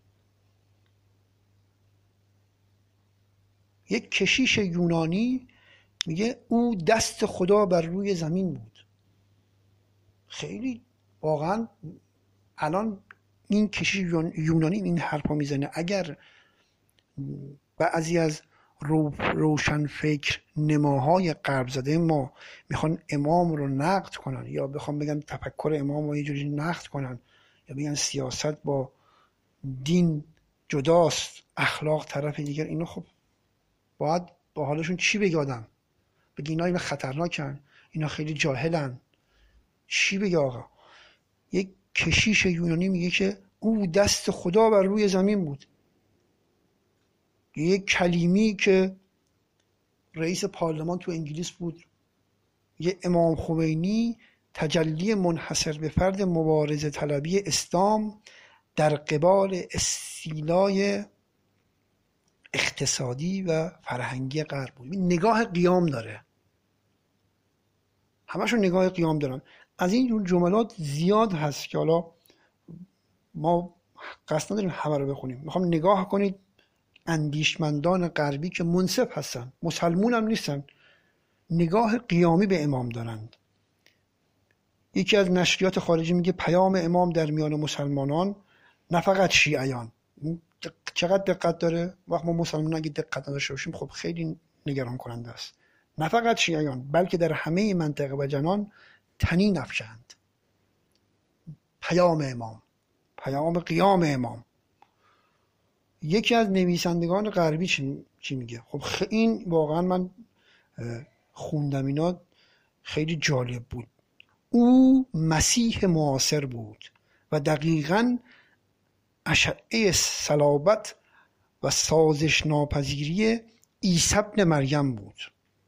یک کشیش یونانی میگه او دست خدا بر روی زمین بود. خیلی واقعا الان این کشیش یونانی این حرفا میزنه. اگر بعضی از روشن فکر نماهای غرب زده ما میخوان امام رو نقد کنن، یا بخوام بگن تفکر امام رو یه جوری نقد کنن، یا بگن سیاست با دین جداست، اخلاق طرف دیگر، اینو خب باید با حالشون چی بگه آدم؟ بگه اینا خطرناکن، اینا خیلی جاهلن. چی بگه آقا؟ یک کشیش یونانی میگه که او دست خدا بر روی زمین بود. یک کلیمی که رئیس پارلمان تو انگلیس بود، یه امام خمینی تجلی منحصر به فرد مبارزه طلبی اسلام در قبال استیلای اقتصادی و فرهنگی غرب بود. نگاه قیام داره، همشون نگاه قیام دارن. از این جملات زیاد هست که حالا ما قصد نداریم همه رو بخونیم. میخوام نگاه کنید اندیشمندان غربی که منصف هستن، مسلمون هم نیستن، نگاه قیامی به امام دارند یکی از نشریات خارجی میگه پیام امام در میان مسلمانان نه فقط شیعیان. چقدر دقت داره؟ وقت ما مسلمانان اگه دقت نداشته باشیم خب خیلی نگران کننده است. نه فقط شیعیان بلکه در همه منطقه و جنان طنین افکند. پیام امام، پیام قیام امام. یکی از نویسندگان غربی چی میگه؟ خب این واقعا من خوندم اینا، خیلی جالب بود. او مسیح معاصر بود و دقیقاً اشعه صلابت و سازش ناپذیری عیسی ابن مریم بود.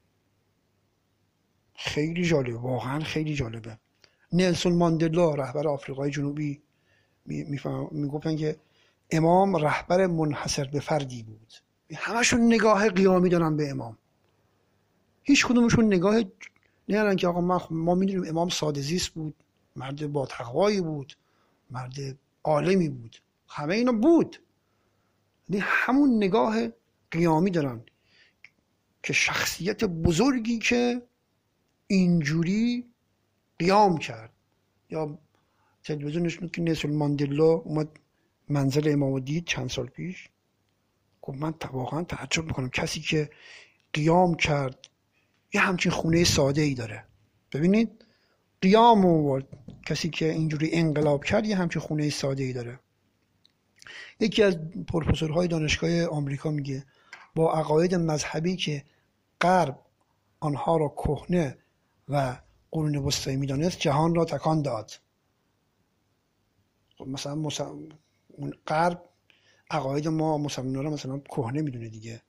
خیلی جالب، واقعا خیلی جالبه. نلسون ماندلا رهبر آفریقای جنوبی میگفتن که امام رهبر منحصر به فردی بود. همشون نگاه قیامی دارن به امام، هیچ کدومشون نگاه نمیدونن که آقا ما میدونیم امام ساده زیست بود، مرد با تقوایی بود، مرد عالمی بود، همه اینا بود، همون نگاه قیامی دارن که شخصیت بزرگی که اینجوری قیام کرد. یا تلویزیون نشون که نلسون ماندلا اومد منزل امامو دید چند سال پیش، گفت من واقعا تعجب میکنم کسی که قیام کرد یه همچین خونه ساده ای داره. ببینید قیام آورد، کسی که اینجوری انقلاب کرد یه همچین خونه ساده ای داره. یکی از پروفسورهای دانشگاه آمریکا میگه با عقاید مذهبی که غرب آنها را کهنه و قرون وسطایی میدانست جهان را تکان داد. مثلا غرب عقاید ما مسلمان‌ها را مثلا کهنه میدونه دیگه.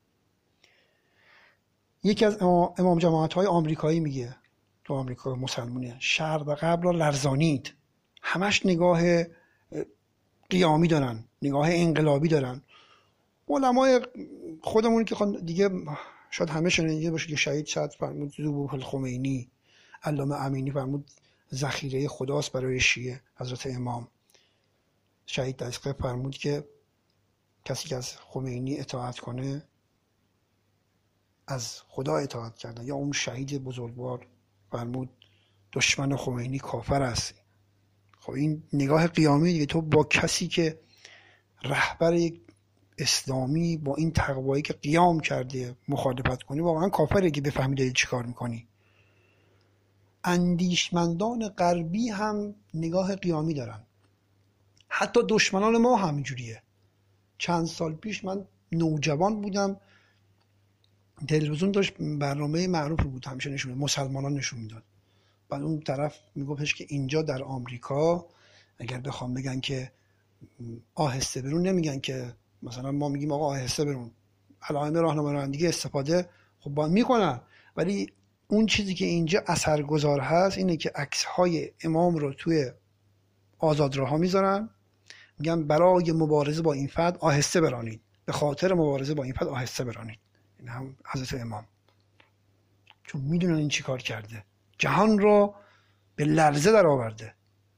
یکی از امام جماعت‌های آمریکایی میگه تو آمریکا مسلمونه شرق و غرب را لرزانید. همش نگاه قیامی دارن، نگاه انقلابی دارن. علمای خودمون که دیگه شاید همه شنیده باشه که شهید صدر فرمود ذبوح الخمینی، علامه امینی فرمود ذخیره خداست برای شیعه. حضرت امام شهید دقیقه فرمود که کسی که از خمینی اطاعت کنه از خدا اطاعت کرده. یا اون شهید بزرگوار فرمود دشمن خمینی کافر است. خب این نگاه قیامی دیگه، تو با کسی که رهبر یک اسلامی با این تقوایی که قیام کرده مخالفت کنی واقعا کافره که بفهمی داری چی کار میکنی. اندیشمندان غربی هم نگاه قیامی دارن، حتی دشمنان ما همینجوریه. چند سال پیش من نوجوان بودم، تلویزیون داشت برنامه معروف بود همیشه نشون میداد، مسلمانان نشون میداد. بعد اون طرف میگفتش که اینجا در آمریکا اگر بخوام بگن که آهسته برون، نمیگن که مثلا ما میگیم آقا آهسته برون، علائم راهنمای رانندگی استفاده خب با میکنن، ولی اون چیزی که اینجا اثرگذار هست اینه که عکس‌های امام رو توی آزادراه‌ها میذارن، میگن برای مبارزه با این فد آهسته برانید، به خاطر مبارزه با این فد آهسته برانید. این هم حضرت امام، چون میدونن این چی کار کرده، جهان رو به لرزه در آورده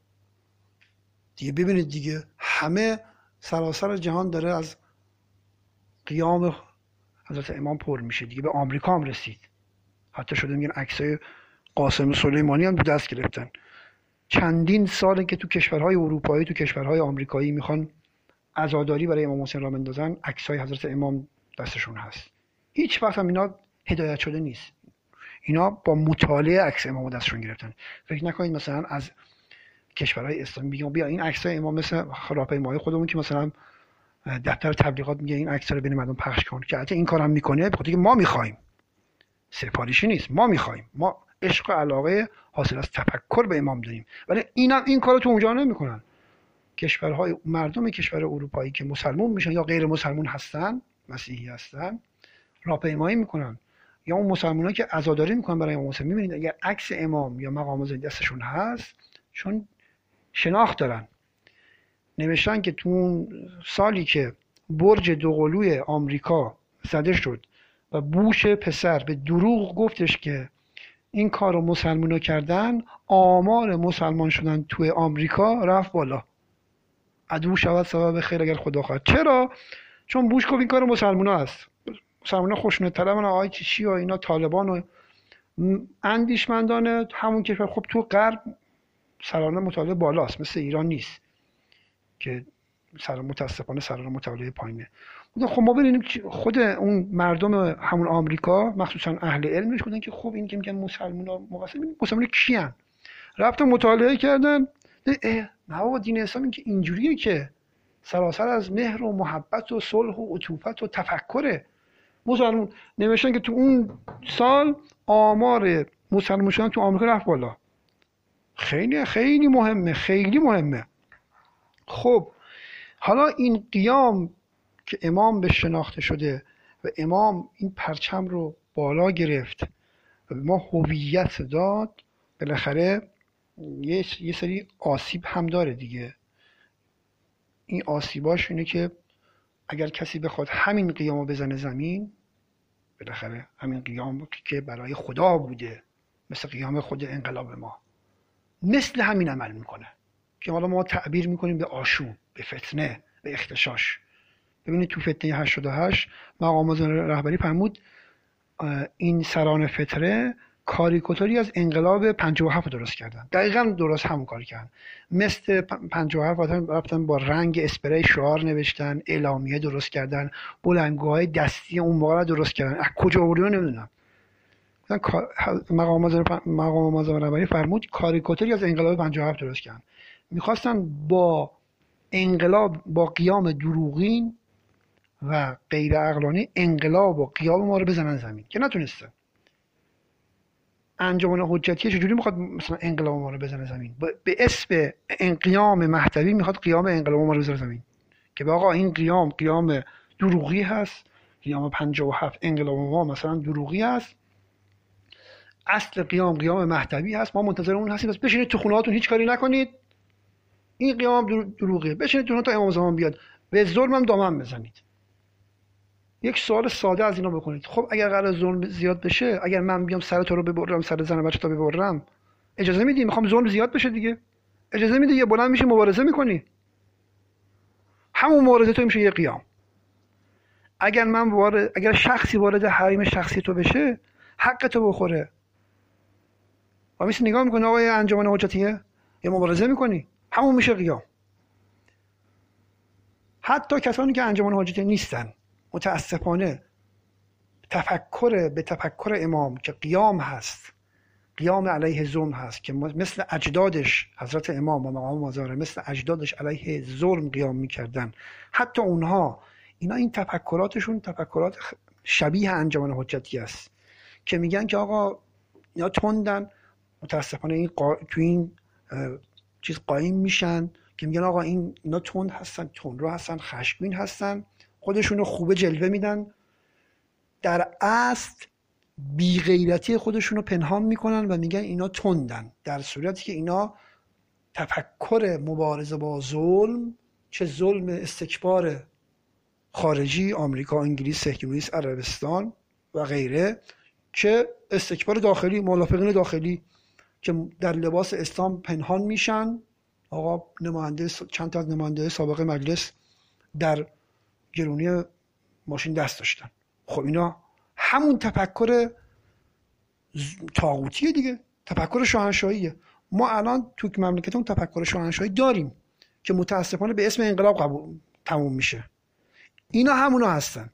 دیگه. ببینید دیگه همه سراسر جهان داره از قیام حضرت امام پر میشه دیگه. به آمریکا هم رسید، حتی شده میگن عکسای قاسم سلیمانی هم دست گرفتن. چندین ساله که تو کشورهای اروپایی، تو کشورهای آمریکایی میخوان عزاداری برای امام حسین را بندازن، عکسای حضرت امام دستشون هست. هیچ وقت هم اینا هدایت شده نیست، اینا با مطالعه عکس امام دستشون گرفتن. فکر نکنید مثلا از کشورهای اسلامی میگن بیا این عکسای امام مثل راهپیمایی خودمون که مثلا دفتر تبلیغات میگه این عکس‌ها رو بین مردم پخش کن، که البته این کارم میکنه بخاطر اینکه ما میخوایم، سفارشی نیست، ما میخوایم، ما عشق و علاقه حاصل از تفکر به امام داریم. ولی این کارو تو اونجا نمیکنن. کشورهای مردم کشور اروپایی که مسلمان میشن یا غیر مسلمان هستن، مسیحی هستن، راهپیمایی میکنن، یا اون مسلمانایی که عزاداری میکنن برای امام حسین. میبینید اگر عکس امام یا مقام حسین دستشون هست، چون شناخت دارن. نوشتن که تو اون سالی که برج دوقلوی آمریکا زده شد و بوش پسر به دروغ گفتش که این کار رو مسلمونا کردن، آمار مسلمان شدن توی آمریکا رفت بالا. عدو شود سبب خیر اگر خدا خواهد. چرا؟ چون بوش گفت این کار مسلمونا است، مسلمونا خشونت طلبن، آقای چی و اینا طالبان و اندیشمندان همون کشور. خب تو غرب سرانه مطالعه بالاست، مثل ایران نیست که متاسفانه سرانه مطالعه پایینه. خب ما ببینیم خود اون مردم همون آمریکا مخصوصا اهل علمش بودن که خب این که میگن مسلمان‌ها مسلمان کیان، رفتن مطالعه کردن، نه بابا دین اسلام این که اینجوریه که سراسر از مهر و محبت و صلح و عطوفت و تفکره. مسلمان نوشتن که تو اون سال آمار مسلمان شدن تو آمریکا رفت بالا. خیلی خیلی مهمه، خیلی مهمه. خب حالا این قیام که امام به شناخته شده و امام این پرچم رو بالا گرفت و به ما هویت داد، بالاخره یه سری آسیب هم داره دیگه. این آسیباش اینه که اگر کسی بخواد همین قیام رو بزنه زمین، بالاخره همین قیام که برای خدا بوده، مثل قیام خود انقلاب ما، مثل همین عمل میکنه که حالا ما تعبیر میکنیم به آشوب، به فتنه، به اختشاش. ببینید تو فتنه 88 مقام معظم رهبری فرمود این سران فتره کاریکاتوری از انقلاب 57 درست کردن. دقیقاً درست همون کار کردن. مثل 57 رفتن با رنگ اسپری شعار نوشتن، اعلامیه درست کردن، بلندگوهای دستی اون موقع درست کردن. از کجا آوردن نمیدونم. مقام معظم رهبری فرمود کاریکاتوری از انقلاب 57 درست کردن. میخواستن با انقلاب، با قیام دروغین و غیر عقلانی، انقلاب و قیام ما رو بزنن زمین که نتونستن. انجمن حجتیه چجوری میخواد مثلا انقلاب ما رو بزنه زمین؟ به اسم قیام مهدوی میخواد قیام انقلاب ما رو بزنه زمین که به آقا این قیام دروغی هست، قیام 57 انقلاب ما مثلا دروغی هست، اصل قیام مهدوی هست، ما منتظر اون هستیم، بس بشینید تو خونه‌هاتون هیچ کاری نکنید، این قیام دروغیه، بشینید تو تا امام زمان بیاد به ظلم هم دامن بزنید. یک سوال ساده از اینا بکنید. خب اگر قرار ظلم زیاد بشه، اگر من بیام سر تو رو ببرم، سر زن بچه تو ببرم، اجازه میدی؟ میخوام ظلم زیاد بشه دیگه، اجازه میدی؟ یه بلند میشی مبارزه میکنی، همون مبارزه تو میشه یه قیام. اگر شخصی وارد حریم شخصی تو بشه، حق تو بخوره و میسی نگاه میکنه آقا یه انجمن حجتیه، یه مبارزه میکنی، همون میشه قیام. حتی کسانی که انجمن حجتیه نیستن، متاسفانه به تفکر امام که قیام هست، قیام علیه ظلم هست، که مثل اجدادش حضرت امام و مقام معظم مثل اجدادش علیه ظلم قیام میکردن، حتی اونها این تفکراتشون تفکرات شبیه انجمن حجتی است که میگن که آقا اینا تندن. متاسفانه تو این چیز قایم میشن که میگن آقا اینا تند هستن، تندرو هستن، خشمگین هستن، خودشونو خوبه جلوه میدن، در اصل بی غیرتی خودشونو پنهان میکنن و میگن اینا تندن، در صورتی که اینا تفکر مبارزه با ظلم، چه ظلم استکبار خارجی، آمریکا، انگلیس، صهیونیسم، عربستان و غیره، که استکبار داخلی، منافقین داخلی که در لباس اسلام پنهان میشن. آقا چند تا از نماینده سابق مجلس در گرونی ماشین دست داشتن. خب اینا همون تفکر طاغوتیه دیگه، تفکر شاهنشاهیه. ما الان تو مملکتمون تفکر شاهنشاهی داریم که متاسفانه به اسم انقلاب تموم میشه. اینا همونا هستن.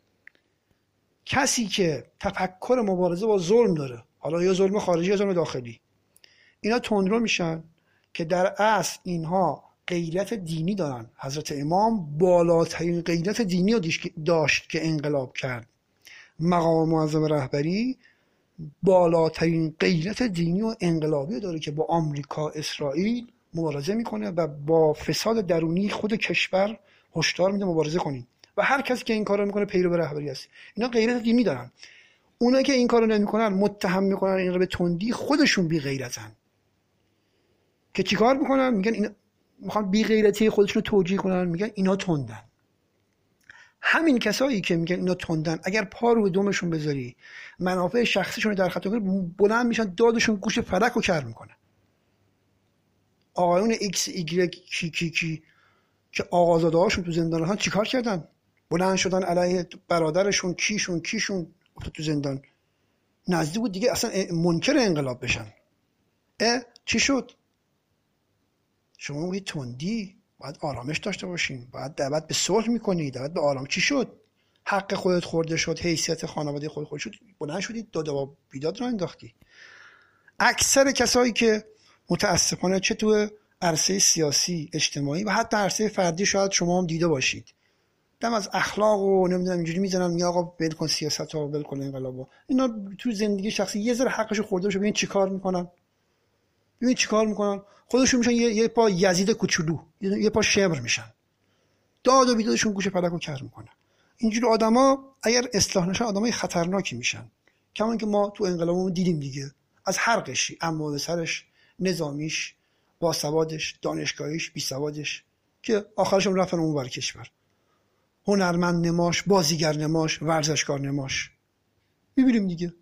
کسی که تفکر مبارزه با ظلم داره، حالا یا ظلم خارجی یا ظلم داخلی، اینا تندرو میشن که در اصل اینها غیرت دینی دارن. حضرت امام بالاترین غیرت دینی رو داشت که انقلاب کرد. مقام معظم رهبری بالاترین غیرت دینی و انقلابی داره که با آمریکا، اسرائیل مبارزه میکنه و با فساد درونی خود کشور هشدار میده مبارزه کنید. و هر کسی که این کارو میکنه پیرو رهبری است. اینا غیرت دینی دارن. اونایی که این کارو نمیکنن، متهم میکنن اینا رو به تندی، خودشون بی غیرتن. که چیکار میکنن؟ میگن اینا میخوان بی غیرتی خودشون رو توجیه کنن، میگن اینا تندن. همین کسایی که میگن اینا تندن، اگر پا رو به دومشون بذاری، منافع شخصیشون رو در خطر کنی، بلند میشن دادشون گوش فلک رو کر میکنن. آقایون ایکس ایگرگ کی که آقازاده هاشون تو زندان ها چیکار کردن؟ بلند شدن علیه برادرشون، کیشون افتاد تو زندان. نزدیک بود دیگه اصلا منکر انقلاب بشن. چی شد؟ شما میگید تندی، باید آرامش داشته باشیم، باید دعوت به صلح میکنی، دعوت به آرام. چی شد؟ حق خودت خورده شد، حیثیت خانواده خود شد، بلند شدید داد و بیداد رو انداختی. اکثر کسایی که متاسفانه چه تو عرصه سیاسی، اجتماعی و حتی عرصه فردی شاید شما هم دیده باشید، دم از اخلاق و نمیدونم اینجوری میزنن، میگه آقا ول کن سیاست ها، ول کن انقلابا. اینا تو زندگی شخصی یه ذره حقشو خورده باشه، ببین چیکار میکنن. خودشون میشن یه پا یزید کوچولو، یه پا شمر میشن، داد و بیدادشون گوشه پلک رو کر میکنن. اینجور آدما اگر اصلاح نشن آدمای خطرناکی میشن. کما که ما تو انقلابمون دیدیم دیگه، از هر قشری، اما به سرش، نظامیش، باسوادش، دانشگاهیش، بیسوادش، که آخرشون رفتن اونور کشور. هنرمند نماش، بازیگر نماش، ورزشکار نماش، میبینیم دیگه.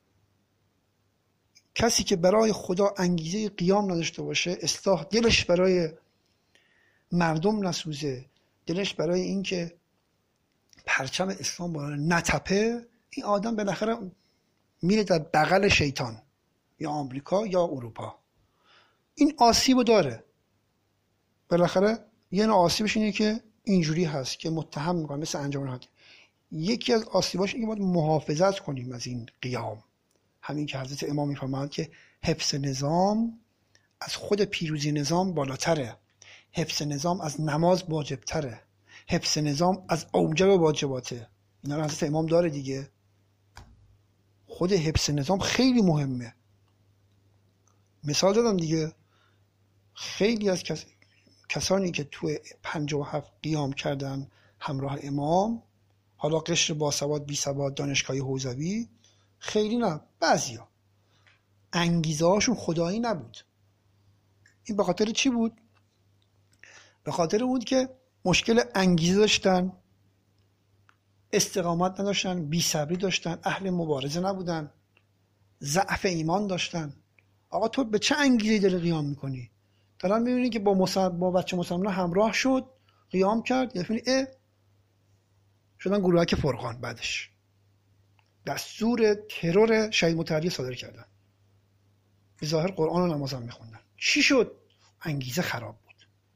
کسی که برای خدا انگیزه قیام نداشته باشه، اصلاح، دلش برای مردم نسوزه، دلش برای این که پرچم اسلام بالا نتپه، این آدم بالاخره میره در بغل شیطان، یا آمریکا یا اروپا. این آسیبو داره. بالاخره یه نوع آسیبش اینه که اینجوری هست که متهم میکنه، مثل انجمن حاکم. یکی از آسیباش اینه که باید محافظت کنیم از این قیام. همین که حضرت امام میفرمایند که حفظ نظام از خود پیروزی نظام بالاتره، حفظ نظام از نماز واجبتره، حفظ نظام از اوجب واجباته. اینا رو حضرت امام داره دیگه. خود حفظ نظام خیلی مهمه. مثال دادم دیگه، خیلی از کسانی که تو 57 قیام کردن همراه امام، حالا قشر باسواد، بیسواد، دانشگاهی حوزوی، خیلی نه، بعضیا انگیزه هاشون خدایی نبود. این به خاطر چی بود؟ به خاطر بود که مشکل انگیزه داشتن، استقامت نداشتن، بی‌صبری داشتن، اهل مبارزه نبودن، ضعف ایمان داشتن. آقا تو به چه انگیزه‌ای داری قیام میکنی؟ دارن میبینی که با بچه مسلمان همراه شد، قیام کرد، یعنی شدن گروهک فرقان، بعدش دستور ترور شهید مطهری صادر کردن، به ظاهر قرآن و نماز هم میخوندن. چی شد؟ انگیزه خراب بود.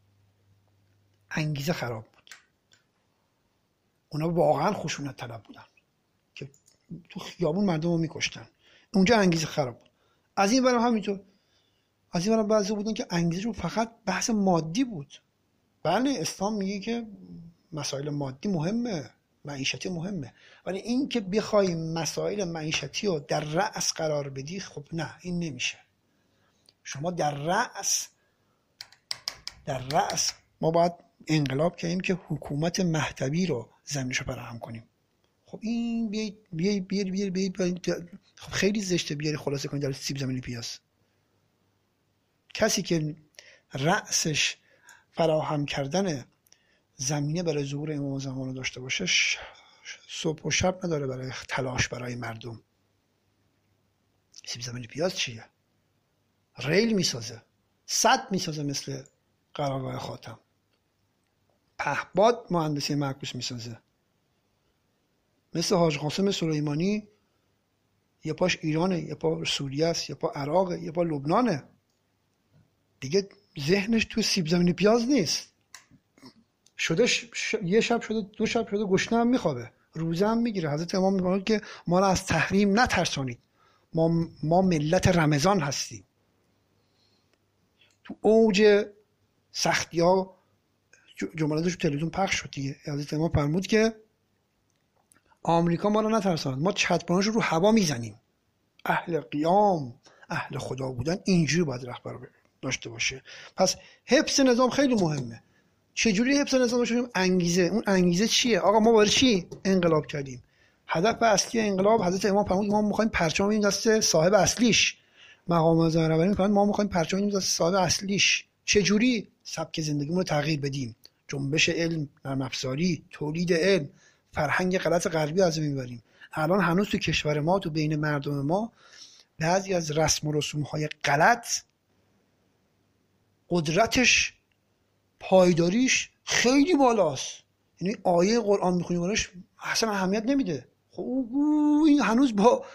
اونا واقعا خشونت طلب بودن که تو خیابون مردم رو میکشتن. اونجا انگیزه خراب بود. از این برم همینطور، از این برم بعضی بودن که انگیزشون فقط بحث مادی بود. بله اسلام میگه که مسائل مادی مهمه، معیشتی مهمه، ولی این که بخوای مسائل معیشتی رو در رأس قرار بدی، خب نه، این نمیشه. شما در رأس ما باید انقلاب کردیم که حکومت مهدوی رو زمینشو فراهم کنیم. خب این بیایید خب خیلی زشته بیاری خلاصه کنید در سیب زمینی پیاز. کسی که رأسش فراهم کردن زمینه برای ظهور امام زمان رو داشته باشه، صبح و شب نداره برای تلاش برای مردم. سیب زمینی پیاز چیه؟ ریل میسازه، سد میسازه، مثل قرارگاه خاتم، پهباد مهندسی معکوس میسازه، مثل حاج قاسم سلیمانی یه پاش ایرانه، یه پا سوریه است، یه پا عراقه، یه پا لبنانه. دیگه ذهنش تو سیب زمینی پیاز نیست. یه شب شده، 2 شب شده گشنه هم میخوابه، روزه هم میگیره. حضرت امام میگه که ما را از تحریم نترسانید، ما ملت رمضان هستیم. تو اوج سختی ها جملاتش تو تلویزیون پخش شد دیگه. حضرت امام فرمود که آمریکا ما رو نترساند، ما چتربانش رو هوا میزنیم. اهل قیام، اهل خدا بودن اینجوری باید رهبر داشته باشه. پس حفظ نظام خیلی مهمه. چجوری حفظ نظام داشته؟ انگیزه. اون انگیزه چیه؟ آقا ما برای چی انقلاب کردیم؟ هدف اصلی انقلاب، حضرت امام فرمود ما می‌خوایم پرچم بدیم دست صاحب اصلیش. مقام ظاهربری میگن ما می‌خوایم پرچم بدیم دست صاحب اصلیش. چجوری؟ سبک زندگیمون رو تغییر بدیم، جنبش علم، نرم افزاری، تولید علم، فرهنگ غلط غربی از بین ببریم. الان هنوز تو کشور ما، تو بین مردم ما، بعضی از رسم و رسوم‌های غلط قدرتش، پایداریش خیلی بالاست. یعنی آیه قرآن میخونی براش اصلا اهمیت نمیده. خب این هنوز با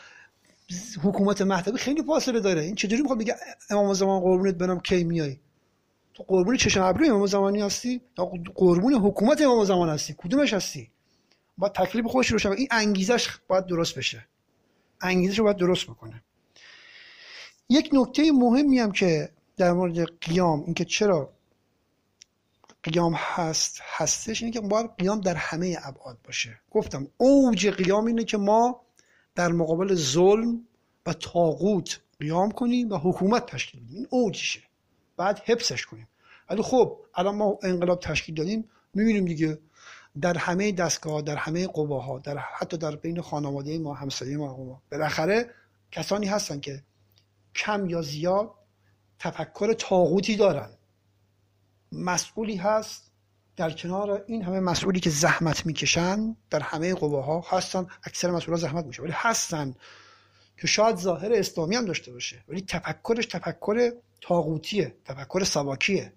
حکومت مهدوی خیلی فاصله داره. این چجوری میخواد بگه امام زمان قربونت برم کی میای؟ تو قربون چشم ابروی امام زمانی هستی یا قربون حکومت امام زمان هستی؟ کدومش هستی؟ باید تکلیف خودش رو این انگیزش باید درست بشه، انگیزش رو باید درست بکنه. یک نکته مهمی هم که در مورد قیام، اینکه چرا قیام هستش، اینه که باید قیام در همه ابعاد باشه. گفتم اوج قیام اینه که ما در مقابل ظلم و طاغوت قیام کنیم و حکومت تشکیل بدیم، این اوجشه، بعد حفظش کنیم. ولی خب الان ما انقلاب تشکیل دادیم، می‌بینیم دیگه در همه دستگاه، در همه قواها، حتی در بین خانواده ما، همسایه ما، بالاخره کسانی هستن که کم یا زیاد تفکر طاغوتی دارن. مسئولی هست در کنار این همه مسئولی که زحمت میکشن در همه قواها هستن، اکثر مسئولا زحمت میشه ولی هستن که شاید ظاهر اسلامی هم داشته باشه ولی تفکرش تفکر طاغوتیه، تفکر سواکیه.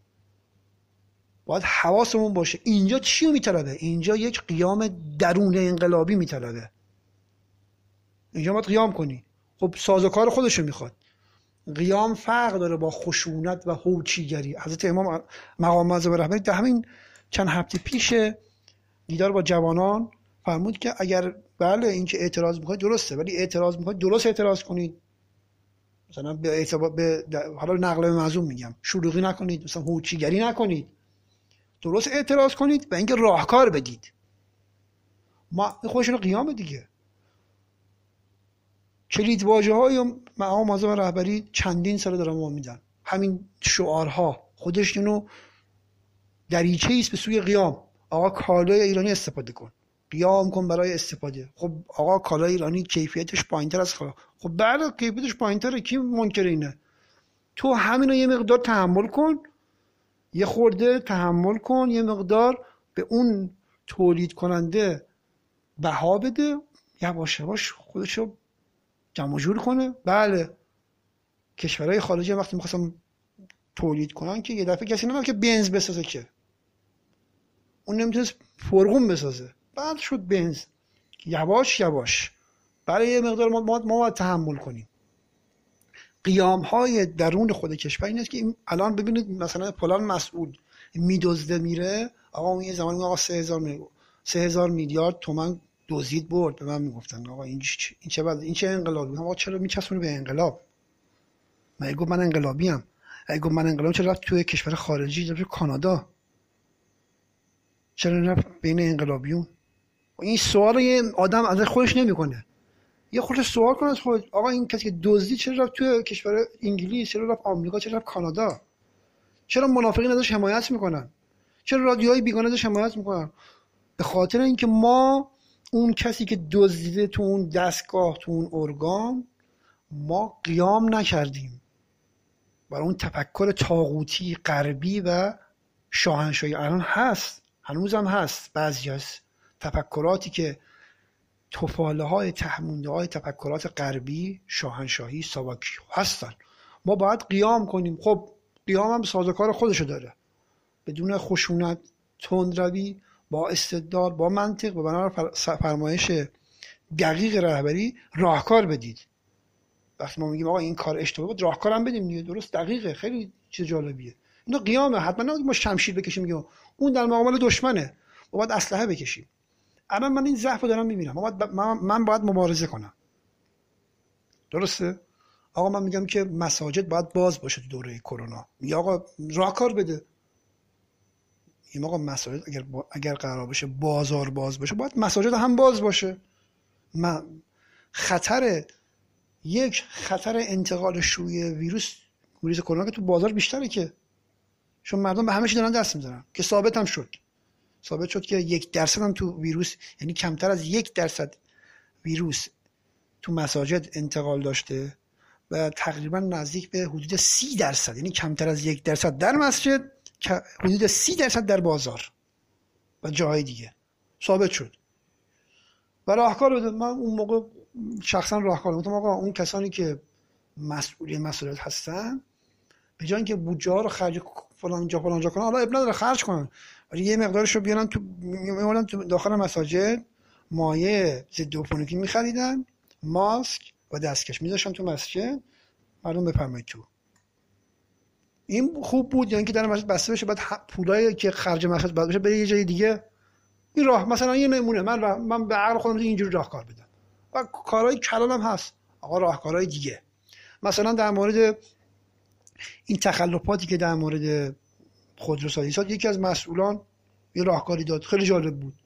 باید حواسمون باشه اینجا چی میطلبه. اینجا یک قیام درون انقلابی میطلبه. اینجا باید قیام کنی. خب سازوکار خودشو میخواد. قیام فرق داره با خشونت و هوچیگری. حضرت امام مقام معظم رهبری در همین چند هفته پیش دیدار با جوانان فرمود که اگر بله این که اعتراض میکنید درسته، ولی اعتراض میکنید درست اعتراض کنید. مثلا به حالا نقل معزوم میگم، شلوغی نکنید، مثلا هوچیگری نکنید، درست اعتراض کنید و اینکه راهکار بدید. ما خودشون قیام دیگه. کلید واژه‌های مقام معظم رهبری چندین سال دارن ما میدن. همین شعارها خودشونو دریچه‌ای است به سوی قیام. آقا کالای ایرانی استفاده کن، قیام کن برای استفاده. خب آقا کالای ایرانی کیفیتش پایین‌تر از خب بله کیفیتش پایین‌تره، کی منکر اینه؟ تو همینو یه مقدار تحمل کن، یه خورده تحمل کن، یه مقدار به اون تولید کننده بها بده، یواش یواش خودشو جمع جور کنه. بله کشورهای خارجی وقتی می‌خواستن تولید کنن که یه دفعه کسی نمیاد که بنز بسازه، که اون نمیتونست فرغون بسازه، بعد شد بنز. یواش یواش برای یه مقدار ما باید تحمل کنیم. قیام های درون خود کشور این است که الان ببینید مثلا فلان مسئول میدزده میره، آقا اون یه زمانی آقا 3000 میلیارد تومان دزدید برد، به من میگفتن آقا این چه بعد این چه انقلابی؟ آقا چرا میچسبونه به انقلاب؟ من گفت من انقلابی ام. اگه من انقلاب چرا رفت توی کشور خارجی، رفت کانادا؟ چرا رفت بین انقلابیون؟ این سوال یه آدم از خودش نمیکنه. یه خورده سوال کن از خود، آقا این کسی که دزدی چرا رفت توی کشور انگلیس، چرا رفت آمریکا، چرا رفت کانادا؟ چرا منافقین ازش حمایت میکنن؟ چرا رادیوهای بیگانه ازش حمایت میکنن؟ به خاطر اینکه ما اون کسی که دزدیده تو اون دستگاه، تو اون ارگان، ما قیام نکردیم برای اون تفکر طاغوتی غربی و شاهنشاهی. الان هست، هنوزم هست بعضی از تفکراتی که توفاله های تهمونده های تفکرات غربی، شاهنشاهی، ساواکی هستن. ما باید قیام کنیم. خب قیام هم سازوکار خودشو داره، بدون خشونت، تندروی، با استدلال، با منطق و بنابر فرمایش دقیق رهبری راهکار بدید. وقتی ما میگیم آقا این کار اشتباه بود، راهکار هم بدیم دیگه. درست، دقیقه، خیلی چیز جالبیه. اینا قیامه. حتما نباید ما شمشیر بکشیم میگم اون در مقابل دشمنه، ما باید اسلحه بکشیم. الان من این ضعفو دارم میبینم، من باید مبارزه کنم. درسته؟ آقا من میگم که مساجد باید باز باشه تو دوره کرونا، میگه آقا راهکار بده. این آقا مساجد اگر قرار باشه بازار باز باشه، باید مساجد هم باز باشه. خطر انتقال شیوع ویروس کرونا که تو بازار بیشتره، که چون مردم به همه چی دارن دست میزنن، که ثابت شد که 1% هم تو ویروس، یعنی کمتر از 1% ویروس تو مساجد انتقال داشته و تقریبا نزدیک به حدود 30%، یعنی کمتر از 1% در مسجد، حدود 30% در بازار و جاهای دیگه ثابت شد. و راهکار بده. من اون موقع شخصا راهکار گفتم آقا اون کسانی که مسئولیت هستن، به جای اینکه بودجه ها رو خرج فلان جا کنن، حالا اب نداره خرج کنن، ولی یه مقدارش رو بیارن تو داخل مساجد، مایع ضد عفونی می‌خریدن، ماسک و دستکش می‌ذاشتن تو مسجد، مردم بفرمایید تو. این خوب بود، یعنی که در مسجد بسته بشه، بعد پولایی که خرج مسجد بسته بشه بره یه جای دیگه. این راه مثلا یه نمونه، من به عقل خودم اینجوری راهکار بدم. و کارهای کلان هم هست آقا، راهکارهای دیگه. مثلا در مورد این تخلفاتی که در مورد خودروسازی شد، یکی از مسئولان یه راهکاری داد خیلی جالب بود.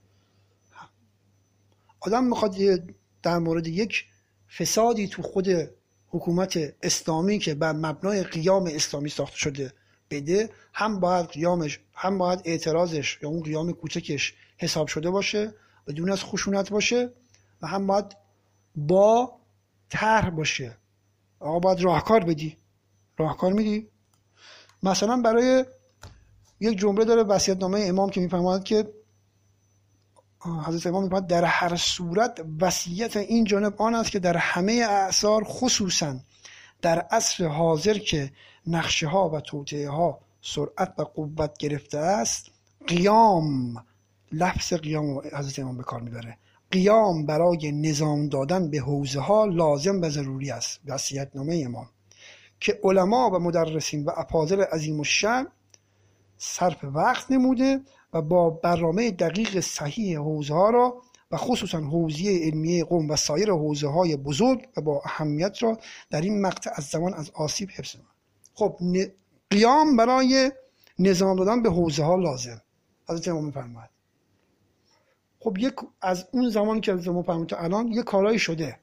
آدم میخواد در مورد یک فسادی تو خود حکومت اسلامی که بر مبنای قیام اسلامی ساخته شده بده، هم باید قیامش، هم باید اعتراضش یا اون قیام کوچکش حساب شده باشه بدون از خشونت باشه، و هم باید با طرح باشه. آقا باید راهکار بدی، راهکار میدی. مثلا برای یک جمله داره وصیت‌نامه امام که میفرماید که حضرت امام میفرماید در هر صورت وصیت این جانب آن است که در همه اعصار خصوصا در عصر حاضر که نقشه ها و توطئه ها سرعت و قوت گرفته است، قیام، لفظ قیام حضرت امام به کار میبره، قیام برای نظام دادن به حوزه ها لازم و ضروری است. وصیت‌نامه امام که علما و مدرسین و افاضل عظیم الشأن صرف وقت نموده و با برنامه دقیق صحیح حوزه ها را و خصوصا حوزه علمیه قم و سایر حوزه های بزرگ و با اهمیت را در این مقطع از زمان از آسیب حفظ نمود. خب قیام برای نظام دادن به حوزه ها لازم، حضرت امام میفرماید. خب یک از اون زمانی که حضرت امام فرمود تا الان یک کارایی شده،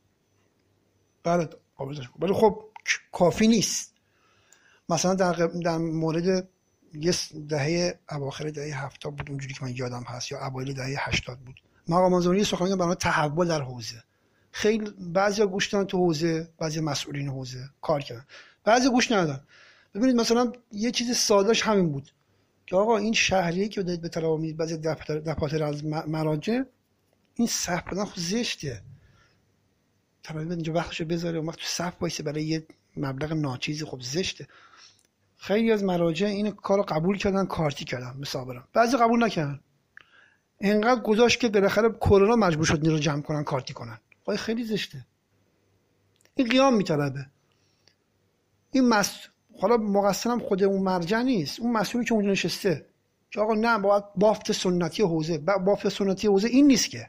ولی خب کافی نیست. مثلا در مورد یه دهه اواخر دهه 70 بود اونجوری که من یادم هست، یا اوایل دهه 80 بود، مقام انظاری سخنرانی برنامه تحول در حوزه. خیلی بعضیا گوش دادن تو حوزه، بعضی مسئولین حوزه کار کردن، بعضی گوش ندادن. ببینید مثلا یه چیز سادهش همین بود که آقا این شهریه که دارید به طلبا میدید، بعضی دفاتر از مراجع، این صف بدن خود زشته. طلبه اینجا وقتشو بذاره اون وقت تو صف وایسه برای یه مبلغ ناچیزی، خب زشته. خیلی از مراجع این کارو قبول کردن، کارتی کردن مسابقه، بعضی قبول نکردن. اینقدر گذاشت که بالاخره کرونا مجبور شد نیرو جمع کنن، کارتی کنن. خیلی زشته. این قیام میطلبه. این حالا مقصرم خود اون مرجع نیست، اون مسئولی که اونجا نشسته که آقا نه باید بافت سنتی حوزه. بافت سنتی حوزه این نیست که.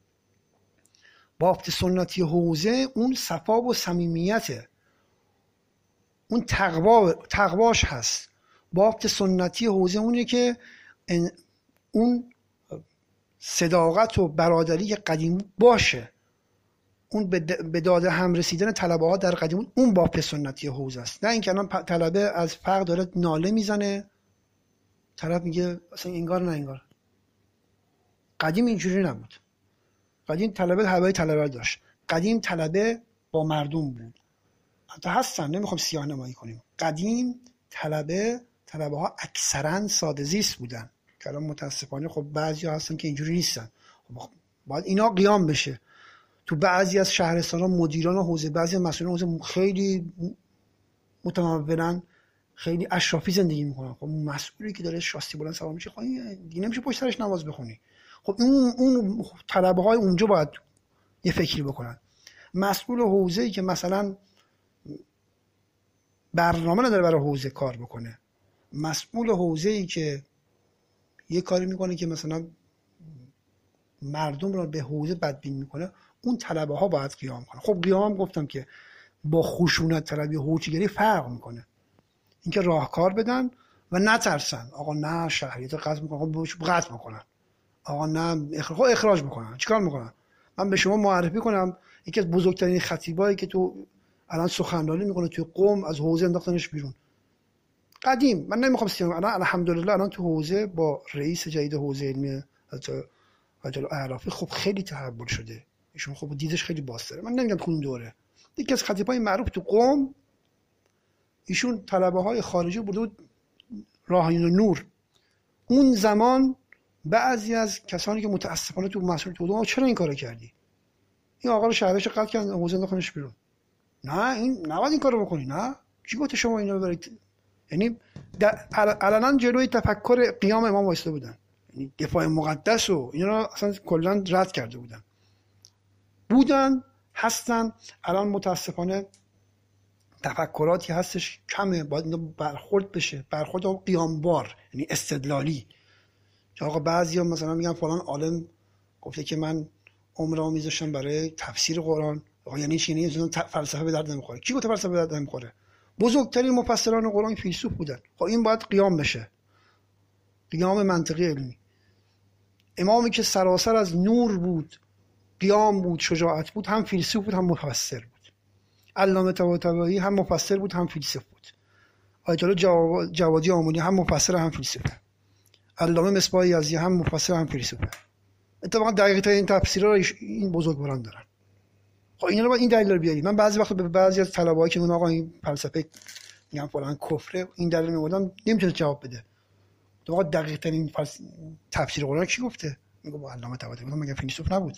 بافت سنتی حوزه اون صفا و صمیمیته، اون تقواش هست. بافت سنتی حوزه اونه که اون صداقت و برادری قدیم باشه، اون به داده هم رسیدن طلبه ها در قدیم، اون بافت سنتی حوزه است. نه اینکه الان طلبه از فرق داره ناله میزنه، طلب میگه اصلا انگار نه انگار. قدیم اینجوری نبود. قدیم طلبه هوای طلبه داشت. قدیم طلبه با مردم بود. حتی هستن، نمیخوام سیاه نمایی کنیم. قدیم طلبه ها اکثرا ساده زیست بودن که الان متاسفانه خب بعضی ها هستن که اینجوری نیستن. خب باید اینا قیام بشه. تو بعضی از شهرستان‌ها مدیران حوزه، بعضی از مسئولان حوزه خیلی متمولن، خیلی اشرافی زندگی میکنن. خب مسئولی که داره شاستی بلند سوار میشه، خب دیگه نمیشه پشت سرش نماز بخونی. خب اون طلبه های اونجا باید یه فکری بکنن. مسئول حوزه‌ای که مثلا برنامه نداره برای حوزه کار بکنه، مسئول حوزه‌ای که یه کاری میکنه که مثلا مردم رو به حوزه بدبین میکنه، اون طلبه ها باید قیام کنن. خب قیام گفتم که با خشونت طلبی هوچیگری فرق میکنه. اینکه راهکار بدن و نترسن. آقا نه شهریت قطع میکنن، خب قطع میکنن. آقا نه اخراج میکنن. چیکار میکنن؟ من به شما معرفی کنم یکی از بزرگترین خطیبایی که تو الان سخنرانی میکنه توی قم، از حوزه انداختنش بیرون. قدیم من نمیخوام سیام، الان الحمدلله الان تو حوزه با رئیس جدید حوزه علمی رجل اعرافی خب خیلی تحول شده. ایشون خب دیدش خیلی بازتره. من نمیگم کدوم دوره. یکی از خطیبای معروف تو قم، ایشون طلبه های خارجی بود، راهین نور. اون زمان بعضی از کسانی که متاسفانه تو مسئول تو چرا این کارو کردی؟ این آقا رو شهرش قتل کردن، حوزه انداختنش بیرون. نه این نباید این کارو بکنی. نه کی گفت شما اینو ببرید؟ یعنی علنا جلوی تفکر قیام امام وایساده بودن، یعنی دفاع مقدس و اینا اصلا کلا رد کرده بودن هستن. الان متاسفانه تفکراتی هستش کمه، باید اینا برخورد بشه، برخورد با قیامبار، یعنی استدلالی. که آقا بعضیا مثلا میگن فلان عالم گفته که من عمرمو میذاشتم برای تفسیر قرآن. آقا یعنی چی؟ یعنی فلسفه به درد نمیخوره. کی گفته فلسفه به درد نمیخوره؟ بزرگترین مفسران قرآن فیلسوف بودن. خب این باید قیام بشه، قیام منطقی علمی. امامی که سراسر از نور بود، قیام بود، شجاعت بود، هم فیلسوف بود هم مفسر بود. علامه طباطبایی هم مفسر بود هم فیلسوف بود. آیت الله جوادی آملی هم مفسر هم فیلسوفه. علامه مصباح یزدی هم مفسر هم فیلسوفه. اتفاقا دقیق ترین تفسیرها رو این بزرگواران دارن. خب اینا رو باید این دلیل رو بیارید. من بعضی وقت به بعضی از طلبه‌ها که اون آقا این فلسفه میگن فلان کفره، این دلیل میوردم نمیتونه جواب بده. تو دقیق ترین تفسیر قرآن کی گفته؟ میگه با علامه طباطبایی. مگه فیلسوف نبود؟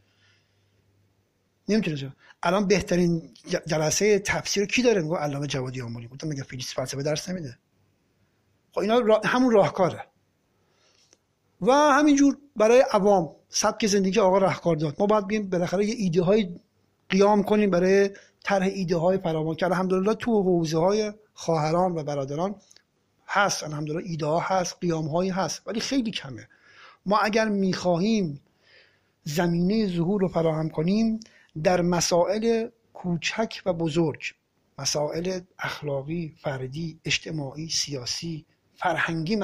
نمیتونه جواب. الان بهترین جلسه تفسیر کی داره؟ میگه علامه جوادی آملی. گفتم مگه فیلسوف فلسفه درس نمیده؟ خب اینا همون راهکاره. و همینجور برای عوام سبک زندگی آقا راهکار داد. ما باید بیایم بالاخره یه ایده های قیام کنیم برای طرح ایده های فراوان که الحمدلله تو حوزه های خواهران و برادران هست. الحمدلله ایده ها هست، قیام هایی هست، ولی خیلی کمه. ما اگر میخواهیم زمینه ظهور رو فراهم کنیم در مسائل کوچک و بزرگ، مسائل اخلاقی، فردی، اجتماعی، سیاسی، فرهنگی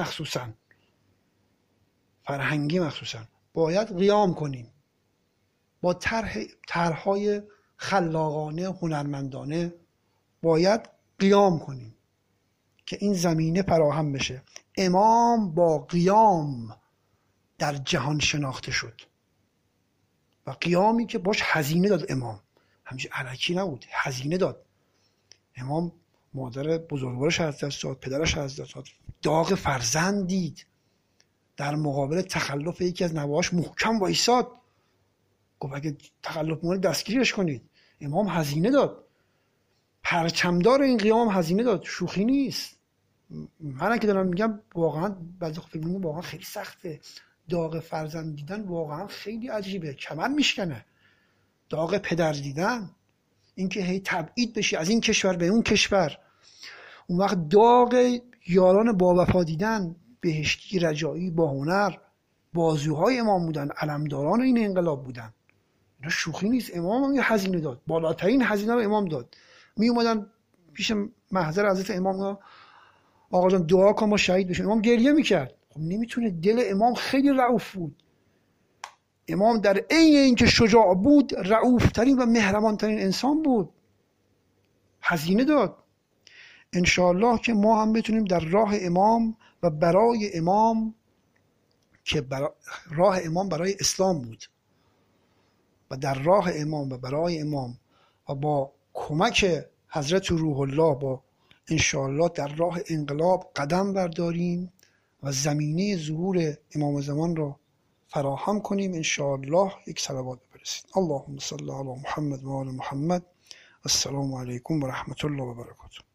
مخصوصاً باید قیام کنیم با طرح‌های خلاقانه، هنرمندانه. باید قیام کنیم که این زمینه فراهم بشه. امام با قیام در جهان شناخته شد و قیامی که باش هزینه داد. امام همینجور الکی نبود، هزینه داد. امام مادر بزرگوارش از دست داد، پدرش از دست داد، داغ فرزند دید، در مقابل تخلف یکی از نوه‌هاش محکم وایساد، گفت اگه تخلف مورد دستگیرش کنید. امام هزینه داد، پرچمدار این قیام هزینه داد، شوخی نیست. من که دارم میگم واقعا بعضی فکر می‌کنم واقعا خیلی سخته. داغ فرزند دیدن واقعا خیلی عجیبه، کمر میشکنه. داغ پدر دیدن، اینکه هی تبعید بشی از این کشور به اون کشور، اون وقت داغ یاران با وفا دیدن، بهشتی، رجایی، با هنر، بازوهای امام بودن، علمداران این انقلاب بودن. اینا شوخی نیست. امام هم یه هزینه داد، بالاترین هزینه رو امام داد. می اومدن پیش محضر حضرت امام، آقا جان دعا کن ما شهید بشیم. امام گریه میکرد. خب نمیتونه، دل امام خیلی رئوف بود. امام در عین اینکه شجاع بود، رئوف ترین و مهربان ترین انسان بود. هزینه داد. انشاءالله که ما هم بتونیم در راه امام و برای امام، که راه امام برای اسلام بود، و در راه امام و برای امام و با کمک حضرت روح الله با انشاءالله در راه انقلاب قدم برداریم و زمینه ظهور امام زمان را فراهم کنیم. انشاءالله یک صلوات بفرستید. اللهم صل علی محمد و آل محمد. السلام علیکم و رحمت الله و برکاته.